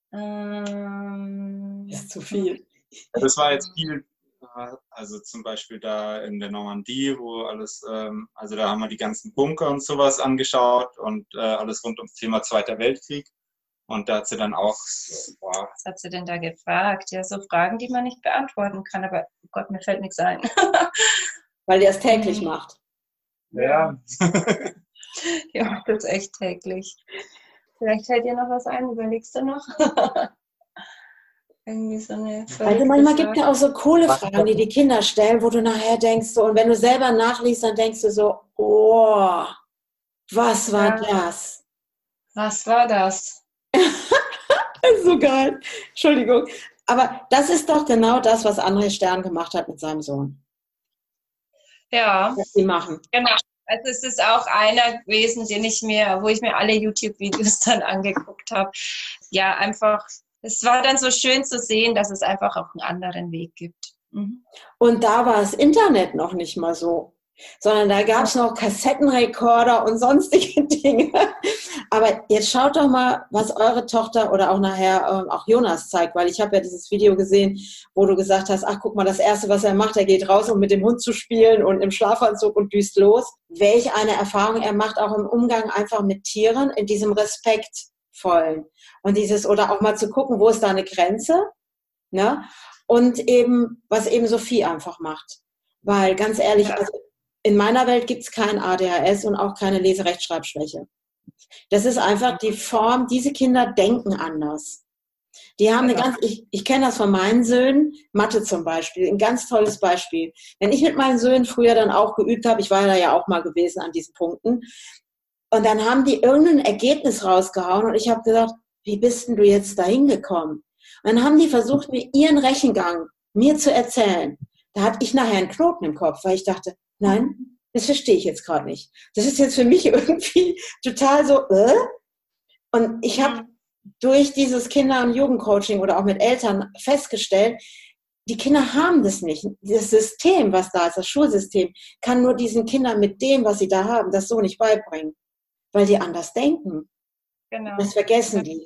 Ähm, ist zu viel. Das war jetzt viel, also zum Beispiel da in der Normandie, wo alles, also da haben wir die ganzen Bunker und sowas angeschaut und alles rund ums Thema Zweiter Weltkrieg. Und da hat sie dann auch, boah. Was hat sie denn da gefragt? Ja, so Fragen, die man nicht beantworten kann, aber oh Gott, mir fällt nichts ein. Weil ihr es täglich macht. Ja. Ihr macht das echt täglich. Vielleicht fällt dir noch was ein, überlegst du noch? Irgendwie so eine also manchmal gibt es ja auch so coole Fragen, die die Kinder stellen, wo du nachher denkst, so, und wenn du selber nachliest, dann denkst du so, oh, was war ja. das? Was war das? Das ist so geil. Entschuldigung. Aber das ist doch genau das, was André Stern gemacht hat mit seinem Sohn. Ja, Was sie machen. genau. Also es ist auch einer gewesen, den ich mir, wo ich mir alle YouTube-Videos dann angeguckt habe. Ja, einfach, es war dann so schön zu sehen, dass es einfach auch einen anderen Weg gibt. Mhm. Und da war das Internet noch nicht mal so, sondern da gab es noch Kassettenrekorder und sonstige Dinge. Aber jetzt schaut doch mal, was eure Tochter oder auch nachher ähm, auch Jonas zeigt, weil ich habe ja dieses Video gesehen, wo du gesagt hast, ach guck mal, das Erste, was er macht, er geht raus, um mit dem Hund zu spielen und im Schlafanzug und düst los. Welch eine Erfahrung er macht, auch im Umgang einfach mit Tieren, in diesem Respektvollen. Und dieses, oder auch mal zu gucken, wo ist da eine Grenze, ne? Und eben, was eben Sophie einfach macht. Weil ganz ehrlich, Ja. also in meiner Welt gibt es kein A D H S und auch keine Leserechtschreibschwäche. Das ist einfach die Form, diese Kinder denken anders. Die haben eine Ja. ganz, ich, ich kenne das von meinen Söhnen, Mathe zum Beispiel, ein ganz tolles Beispiel. Wenn ich mit meinen Söhnen früher dann auch geübt habe, ich war da ja auch mal gewesen an diesen Punkten, und dann haben die irgendein Ergebnis rausgehauen und ich habe gesagt, wie bist denn du jetzt da hingekommen? Und dann haben die versucht, mir ihren Rechengang mir zu erzählen. Da hatte ich nachher einen Knoten im Kopf, weil ich dachte, nein, das verstehe ich jetzt gerade nicht. Das ist jetzt für mich irgendwie total so, äh? Und ich habe durch dieses Kinder- und Jugendcoaching oder auch mit Eltern festgestellt, die Kinder haben das nicht. Das System, was da ist, das Schulsystem, kann nur diesen Kindern mit dem, was sie da haben, das so nicht beibringen, weil die anders denken. Genau. Das vergessen die.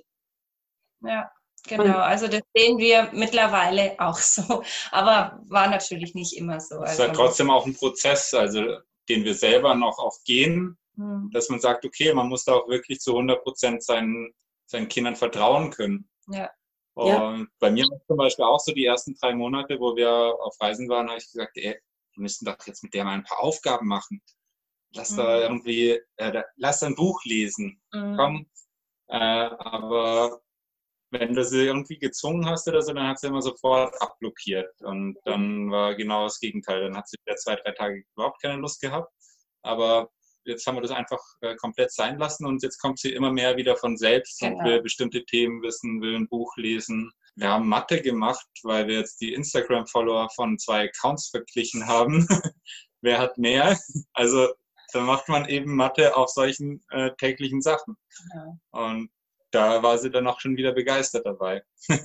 Ja, genau. Also das sehen wir mittlerweile auch so. Aber war natürlich nicht immer so. Es ist Also, ja trotzdem auch ein Prozess, also den wir selber noch auch gehen, hm. dass man sagt, okay, man muss da auch wirklich zu hundert Prozent seinen, seinen Kindern vertrauen können. Ja. Und Ja. bei mir war zum Beispiel auch so die ersten drei Monate, wo wir auf Reisen waren, habe ich gesagt, ey, wir müssen doch jetzt mit der mal ein paar Aufgaben machen. Lass Mhm. da irgendwie, äh, da, lass ein Buch lesen. Mhm. Komm. Äh, aber wenn du sie irgendwie gezwungen hast oder so, dann hat sie immer sofort abblockiert. Und dann war genau das Gegenteil. Dann hat sie wieder zwei, drei Tage überhaupt keine Lust gehabt. Aber jetzt haben wir das einfach äh, komplett sein lassen und jetzt kommt sie immer mehr wieder von selbst Genau. und will bestimmte Themen wissen, will ein Buch lesen. Wir haben Mathe gemacht, weil wir jetzt die Instagram-Follower von zwei Accounts verglichen haben. Wer hat mehr? Also da macht man eben Mathe auf solchen äh, täglichen Sachen. Ja. Und da war sie dann auch schon wieder begeistert dabei.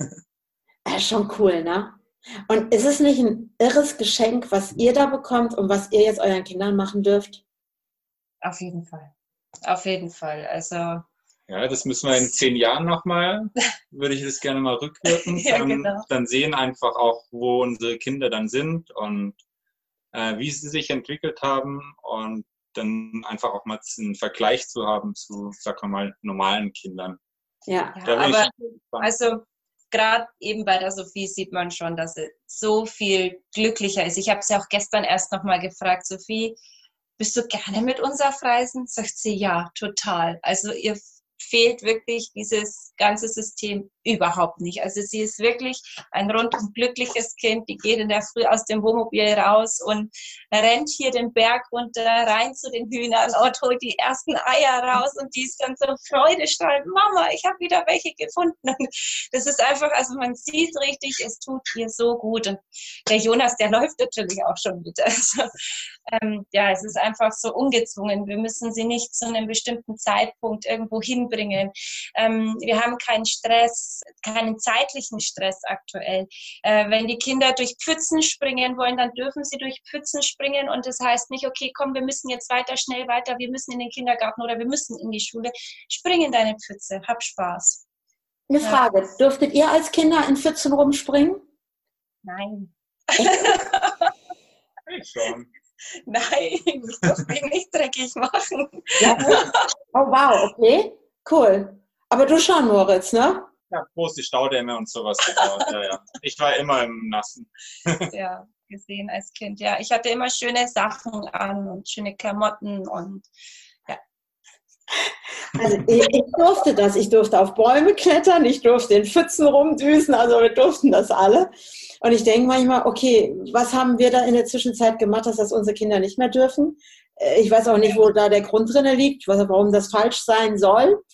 Das ist schon cool, ne? Und ist es nicht ein irres Geschenk, was ihr da bekommt und was ihr jetzt euren Kindern machen dürft? Auf jeden Fall. Auf jeden Fall. Also Ja, das müssen wir in zehn Jahren nochmal, würde ich das gerne mal rückwirkend Ja, ähm, genau. dann sehen, einfach auch, wo unsere Kinder dann sind und äh, wie sie sich entwickelt haben und dann einfach auch mal einen Vergleich zu haben zu, sagen wir mal, normalen Kindern. Ja. Ja, Da bin ich aber schon gespannt. also gerade eben bei der Sophie sieht man schon, dass sie so viel glücklicher ist. Ich habe sie auch gestern erst nochmal gefragt, Sophie, bist du gerne mit uns auf Reisen? Sagt sie, ja, total. Also ihr fehlt wirklich dieses ganze System überhaupt nicht. Also sie ist wirklich ein rundum glückliches Kind, die geht in der Früh aus dem Wohnmobil raus und rennt hier den Berg runter, rein zu den Hühnern und holt die ersten Eier raus und die ist dann so freudestrahlend, Mama, ich habe wieder welche gefunden. Und das ist einfach, also man sieht richtig, es tut ihr so gut und der Jonas, der läuft natürlich auch schon mit. Also ähm, ja, es ist einfach so ungezwungen. Wir müssen sie nicht zu einem bestimmten Zeitpunkt irgendwo hinbringen. Ähm, wir haben keinen Stress, keinen zeitlichen Stress aktuell. Äh, wenn die Kinder durch Pfützen springen wollen, dann dürfen sie durch Pfützen springen und das heißt nicht, okay, komm, wir müssen jetzt weiter, schnell weiter, wir müssen in den Kindergarten oder wir müssen in die Schule. Spring in deine Pfütze, hab Spaß. Eine Frage, dürftet ihr als Kinder in Pfützen rumspringen? Nein. Ich schon. Nein, ich darf mich nicht dreckig machen. Ja. Oh wow, okay, cool. Aber du schon, Moritz, ne? Ja, große Staudämme und sowas gebaut. Ja, ja. Ich war immer im Nassen. Ja, gesehen als Kind. Ja, ich hatte immer schöne Sachen an und schöne Klamotten und ja. Also ich, ich durfte das. Ich durfte auf Bäume klettern, ich durfte in Pfützen rumdüsen, also wir durften das alle. Und ich denke manchmal, okay, was haben wir da in der Zwischenzeit gemacht, dass das unsere Kinder nicht mehr dürfen? Ich weiß auch nicht, wo da der Grund drin liegt, warum das falsch sein soll.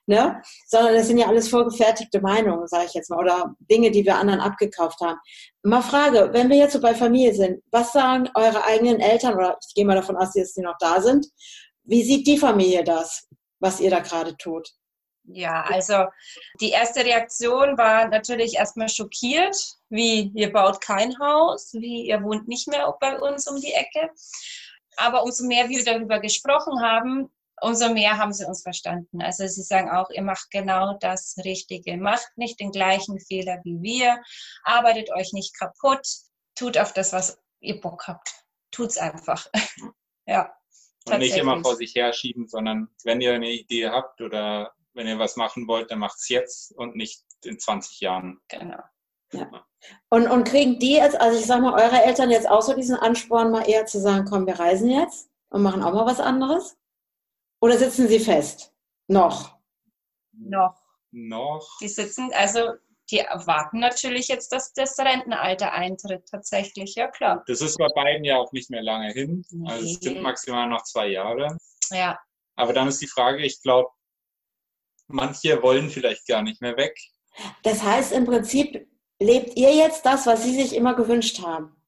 ne? Sondern das sind ja alles vorgefertigte Meinungen, sage ich jetzt mal, oder Dinge, die wir anderen abgekauft haben. Mal Frage, wenn wir jetzt so bei Familie sind, was sagen eure eigenen Eltern, oder ich gehe mal davon aus, dass die noch da sind, wie sieht die Familie das, was ihr da gerade tut? Ja, also die erste Reaktion war natürlich erstmal schockiert, wie ihr baut kein Haus, wie ihr wohnt nicht mehr bei uns um die Ecke. Aber umso mehr wir darüber gesprochen haben, umso mehr haben sie uns verstanden. Also sie sagen auch, ihr macht genau das Richtige. Macht nicht den gleichen Fehler wie wir, arbeitet euch nicht kaputt, tut auf das, was ihr Bock habt. Tut's einfach. Ja. Und nicht immer vor sich herschieben, sondern wenn ihr eine Idee habt oder wenn ihr was machen wollt, dann macht's jetzt und nicht in zwanzig Jahren. Genau. Ja. Und, und kriegen die jetzt, also ich sag mal, eure Eltern jetzt auch so diesen Ansporn, mal eher zu sagen, komm, wir reisen jetzt und machen auch mal was anderes? Oder sitzen sie fest? Noch? Noch. Noch. Die sitzen, also die erwarten natürlich jetzt, dass das Rentenalter eintritt, tatsächlich, ja klar. Das ist bei beiden ja auch nicht mehr lange hin. Nee. Also es sind maximal noch zwei Jahre. Ja. Aber dann ist die Frage, ich glaube, manche wollen vielleicht gar nicht mehr weg. Das heißt im Prinzip, lebt ihr jetzt das, was sie sich immer gewünscht haben?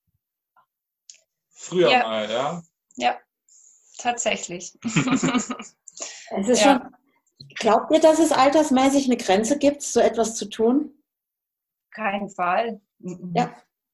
Früher ja. mal, ja. Ja, tatsächlich. Es ist ja. schon, glaubt ihr, dass es altersmäßig eine Grenze gibt, so etwas zu tun? Kein Fall. Ja.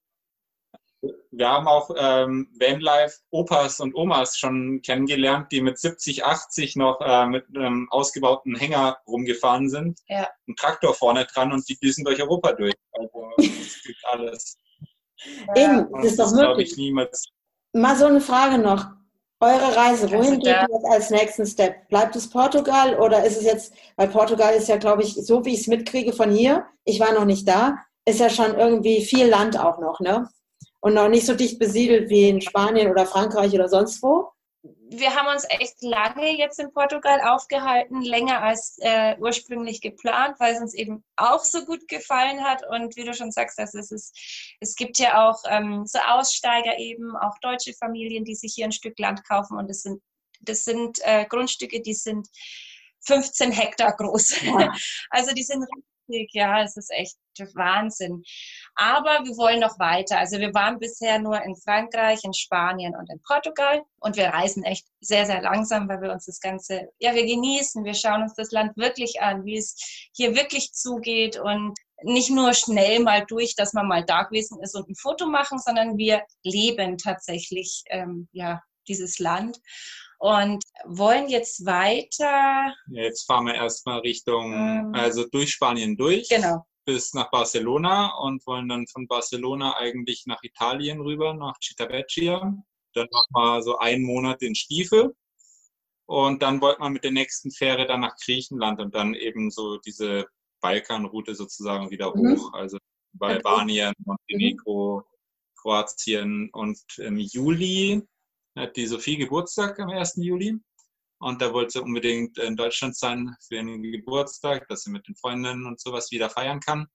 Wir haben auch ähm, Vanlife-Opas und Omas schon kennengelernt, die mit siebzig, achtzig noch äh, mit einem ausgebauten Hänger rumgefahren sind. Ja. Ein Traktor vorne dran und die düsen durch Europa durch. Also es gibt alles. Eben, das ist doch das, möglich. Ich, niemals. Mal so eine Frage noch. Eure Reise, wohin Also geht da- ihr jetzt als nächsten Step? Bleibt es Portugal oder ist es jetzt, weil Portugal ist ja, glaube ich, so wie ich es mitkriege von hier, ich war noch nicht da, ist ja schon irgendwie viel Land auch noch, ne? Und noch nicht so dicht besiedelt wie in Spanien oder Frankreich oder sonst wo. Wir haben uns echt lange jetzt in Portugal aufgehalten, länger als äh, ursprünglich geplant, weil es uns eben auch so gut gefallen hat. Und wie du schon sagst, also es, ist, es gibt ja auch ähm, so Aussteiger eben, auch deutsche Familien, die sich hier ein Stück Land kaufen. Und das sind, das sind äh, Grundstücke, die sind fünfzehn Hektar groß. Ja. Also die sind riesig, ja, es ist echt Wahnsinn. Aber wir wollen noch weiter. Also wir waren bisher nur in Frankreich, in Spanien und in Portugal und wir reisen echt sehr, sehr langsam, weil wir uns das Ganze, ja, wir genießen, wir schauen uns das Land wirklich an, wie es hier wirklich zugeht und nicht nur schnell mal durch, dass man mal da gewesen ist und ein Foto machen, sondern wir leben tatsächlich, ähm, ja, dieses Land. Und wollen jetzt weiter. Jetzt fahren wir erstmal Richtung, Ähm, also durch Spanien durch. Genau. Bis nach Barcelona und wollen dann von Barcelona eigentlich nach Italien rüber, nach Civitavecchia. Dann nochmal so einen Monat in Stiefel. Und dann wollte man mit der nächsten Fähre dann nach Griechenland und dann eben so diese Balkanroute sozusagen wieder Mhm. hoch. Also bei Albanien, Montenegro, Kroatien. Und im Juli hat die Sophie Geburtstag am ersten Juli. Und da wollte sie unbedingt in Deutschland sein für ihren Geburtstag, dass sie mit den Freundinnen und sowas wieder feiern kann.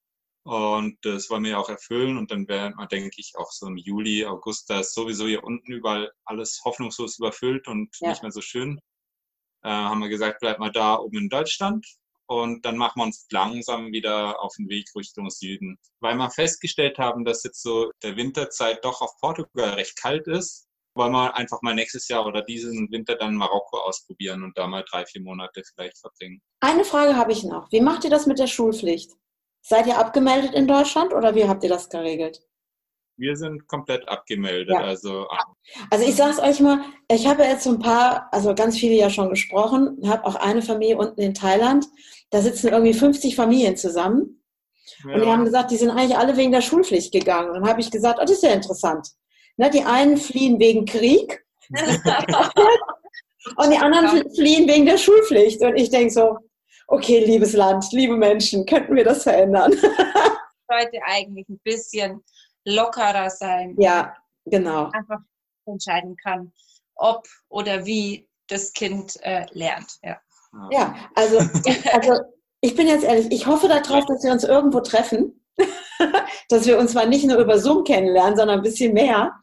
Und das wollen wir ja auch erfüllen. Und dann werden wir, denke ich, auch so im Juli, August, da ist sowieso hier unten überall alles hoffnungslos überfüllt und Ja. nicht mehr so schön. Äh, haben wir gesagt, bleib mal da oben in Deutschland. Und dann machen wir uns langsam wieder auf den Weg Richtung Süden. Weil wir festgestellt haben, dass jetzt so der Winterzeit doch auf Portugal recht kalt ist, wollen wir einfach mal nächstes Jahr oder diesen Winter dann Marokko ausprobieren und da mal drei, vier Monate vielleicht verbringen. Eine Frage habe ich noch. Wie macht ihr das mit der Schulpflicht? Seid ihr abgemeldet in Deutschland oder wie habt ihr das geregelt? Wir sind komplett abgemeldet. Ja. Also Also ich sage es euch mal, ich habe jetzt so ein paar, also ganz viele ja schon gesprochen, habe auch eine Familie unten in Thailand, da sitzen irgendwie fünfzig Familien zusammen ja, und die haben gesagt, die sind eigentlich alle wegen der Schulpflicht gegangen. Und dann habe ich gesagt, oh, das ist ja interessant. Ne, die einen fliehen wegen Krieg und die anderen fliehen wegen der Schulpflicht. Und ich denke so, okay, liebes Land, liebe Menschen, könnten wir das verändern? Sollte eigentlich ein bisschen lockerer sein. Ja, genau. Einfach entscheiden kann, ob oder wie das Kind äh, lernt. Ja. Ja, also, also ich bin jetzt ehrlich, ich hoffe darauf, dass wir uns irgendwo treffen, dass wir uns mal nicht nur über Zoom kennenlernen, sondern ein bisschen mehr.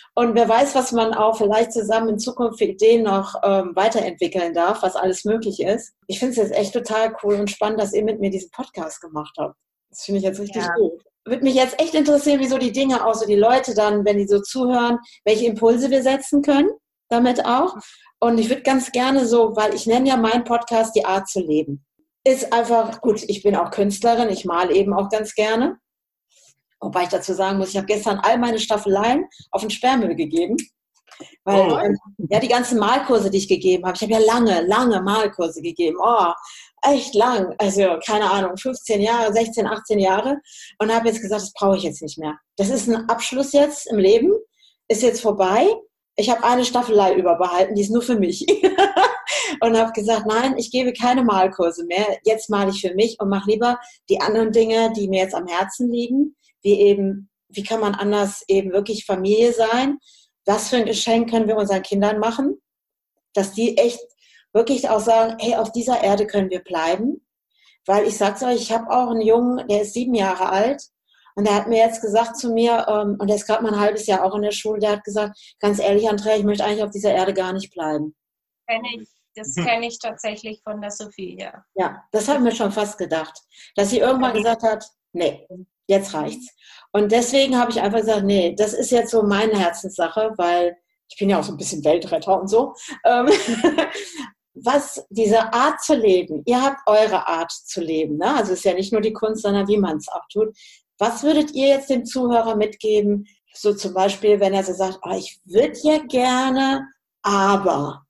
Und wer weiß, was man auch vielleicht zusammen in Zukunft für Ideen noch ähm, weiterentwickeln darf, was alles möglich ist. Ich finde es jetzt echt total cool und spannend, dass ihr mit mir diesen Podcast gemacht habt. Das finde ich jetzt richtig Ja. gut. Würde mich jetzt echt interessieren, wie so die Dinge auch so die Leute dann, wenn die so zuhören, welche Impulse wir setzen können, damit auch. Und ich würde ganz gerne so, weil ich nenne ja meinen Podcast die Art zu leben. Ist einfach, gut, ich bin auch Künstlerin, ich male eben auch ganz gerne. Wobei ich dazu sagen muss, ich habe gestern all meine Staffeleien auf den Sperrmüll gegeben. Weil, Oh. ähm, ja, die ganzen Malkurse, die ich gegeben habe, ich habe ja lange, lange Malkurse gegeben. Oh, echt lang. Also, keine Ahnung, fünfzehn Jahre, sechzehn, achtzehn Jahre. Und habe jetzt gesagt, das brauche ich jetzt nicht mehr. Das ist ein Abschluss jetzt im Leben, ist jetzt vorbei. Ich habe eine Staffelei überbehalten, die ist nur für mich. Und habe gesagt, nein, ich gebe keine Malkurse mehr. Jetzt male ich für mich und mache lieber die anderen Dinge, die mir jetzt am Herzen liegen. Wie eben, wie kann man anders eben wirklich Familie sein? Was für ein Geschenk können wir unseren Kindern machen? Dass die echt wirklich auch sagen, hey, auf dieser Erde können wir bleiben. Weil ich sag's euch, ich habe auch einen Jungen, der ist sieben Jahre alt. Und der hat mir jetzt gesagt zu mir, ähm, und der ist gerade mal ein halbes Jahr auch in der Schule, der hat gesagt, ganz ehrlich, Andrea, ich möchte eigentlich auf dieser Erde gar nicht bleiben. Kenn ich, das kenne ich tatsächlich von der Sophie, ja. Ja, das habe ich mir schon fast gedacht. Dass sie irgendwann gesagt hat, nee, jetzt reicht's. Und deswegen habe ich einfach gesagt, nee, das ist jetzt so meine Herzenssache, weil ich bin ja auch so ein bisschen Weltretter und so. Ähm, was diese Art zu leben, ihr habt eure Art zu leben, ne? Also es ist ja nicht nur die Kunst, sondern wie man es auch tut. Was würdet ihr jetzt dem Zuhörer mitgeben? So zum Beispiel, wenn er so sagt, oh, ich würde ja gerne, aber.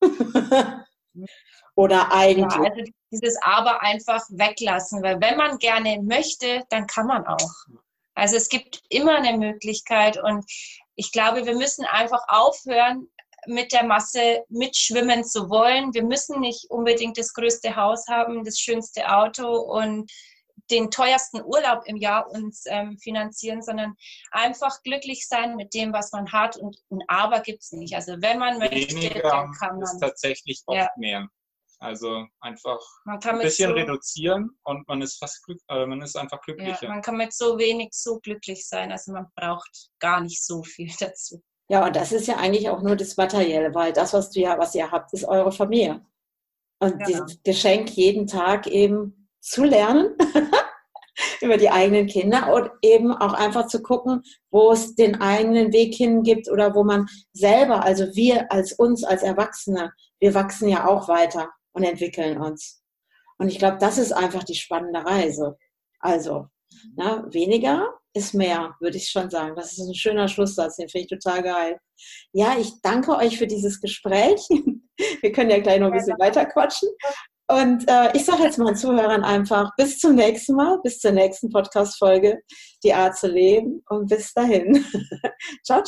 Oder eigentlich. Ja, also dieses Aber einfach weglassen, weil wenn man gerne möchte, dann kann man auch. Also es gibt immer eine Möglichkeit und ich glaube, wir müssen einfach aufhören, mit der Masse mitschwimmen zu wollen. Wir müssen nicht unbedingt das größte Haus haben, das schönste Auto und den teuersten Urlaub im Jahr uns ähm, finanzieren, sondern einfach glücklich sein mit dem, was man hat und ein Aber gibt es nicht. Also wenn man möchte, Weniger dann kann man. ist tatsächlich oft Ja. mehr. Also einfach Man kann ein mit bisschen so, reduzieren und man ist fast glück, äh, man ist einfach ja, glücklicher. man kann mit so wenig so glücklich sein. Also man braucht gar nicht so viel dazu. Ja, und das ist ja eigentlich auch nur das Materielle, weil das, was du ja, was ihr habt, ist eure Familie. Und Genau. dieses Geschenk jeden Tag eben zu lernen über die eigenen Kinder und eben auch einfach zu gucken, wo es den eigenen Weg hin gibt oder wo man selber, also wir als uns, als Erwachsene, wir wachsen ja auch weiter und entwickeln uns. Und ich glaube, das ist einfach die spannende Reise. Also, na, weniger ist mehr, würde ich schon sagen. Das ist ein schöner Schlusssatz, den finde ich total geil. Ja, ich danke euch für dieses Gespräch. Wir können ja gleich noch ein bisschen weiter quatschen. Und äh, ich sage jetzt meinen Zuhörern einfach, bis zum nächsten Mal, bis zur nächsten Podcast-Folge, die Art zu leben und bis dahin. Ciao, ciao.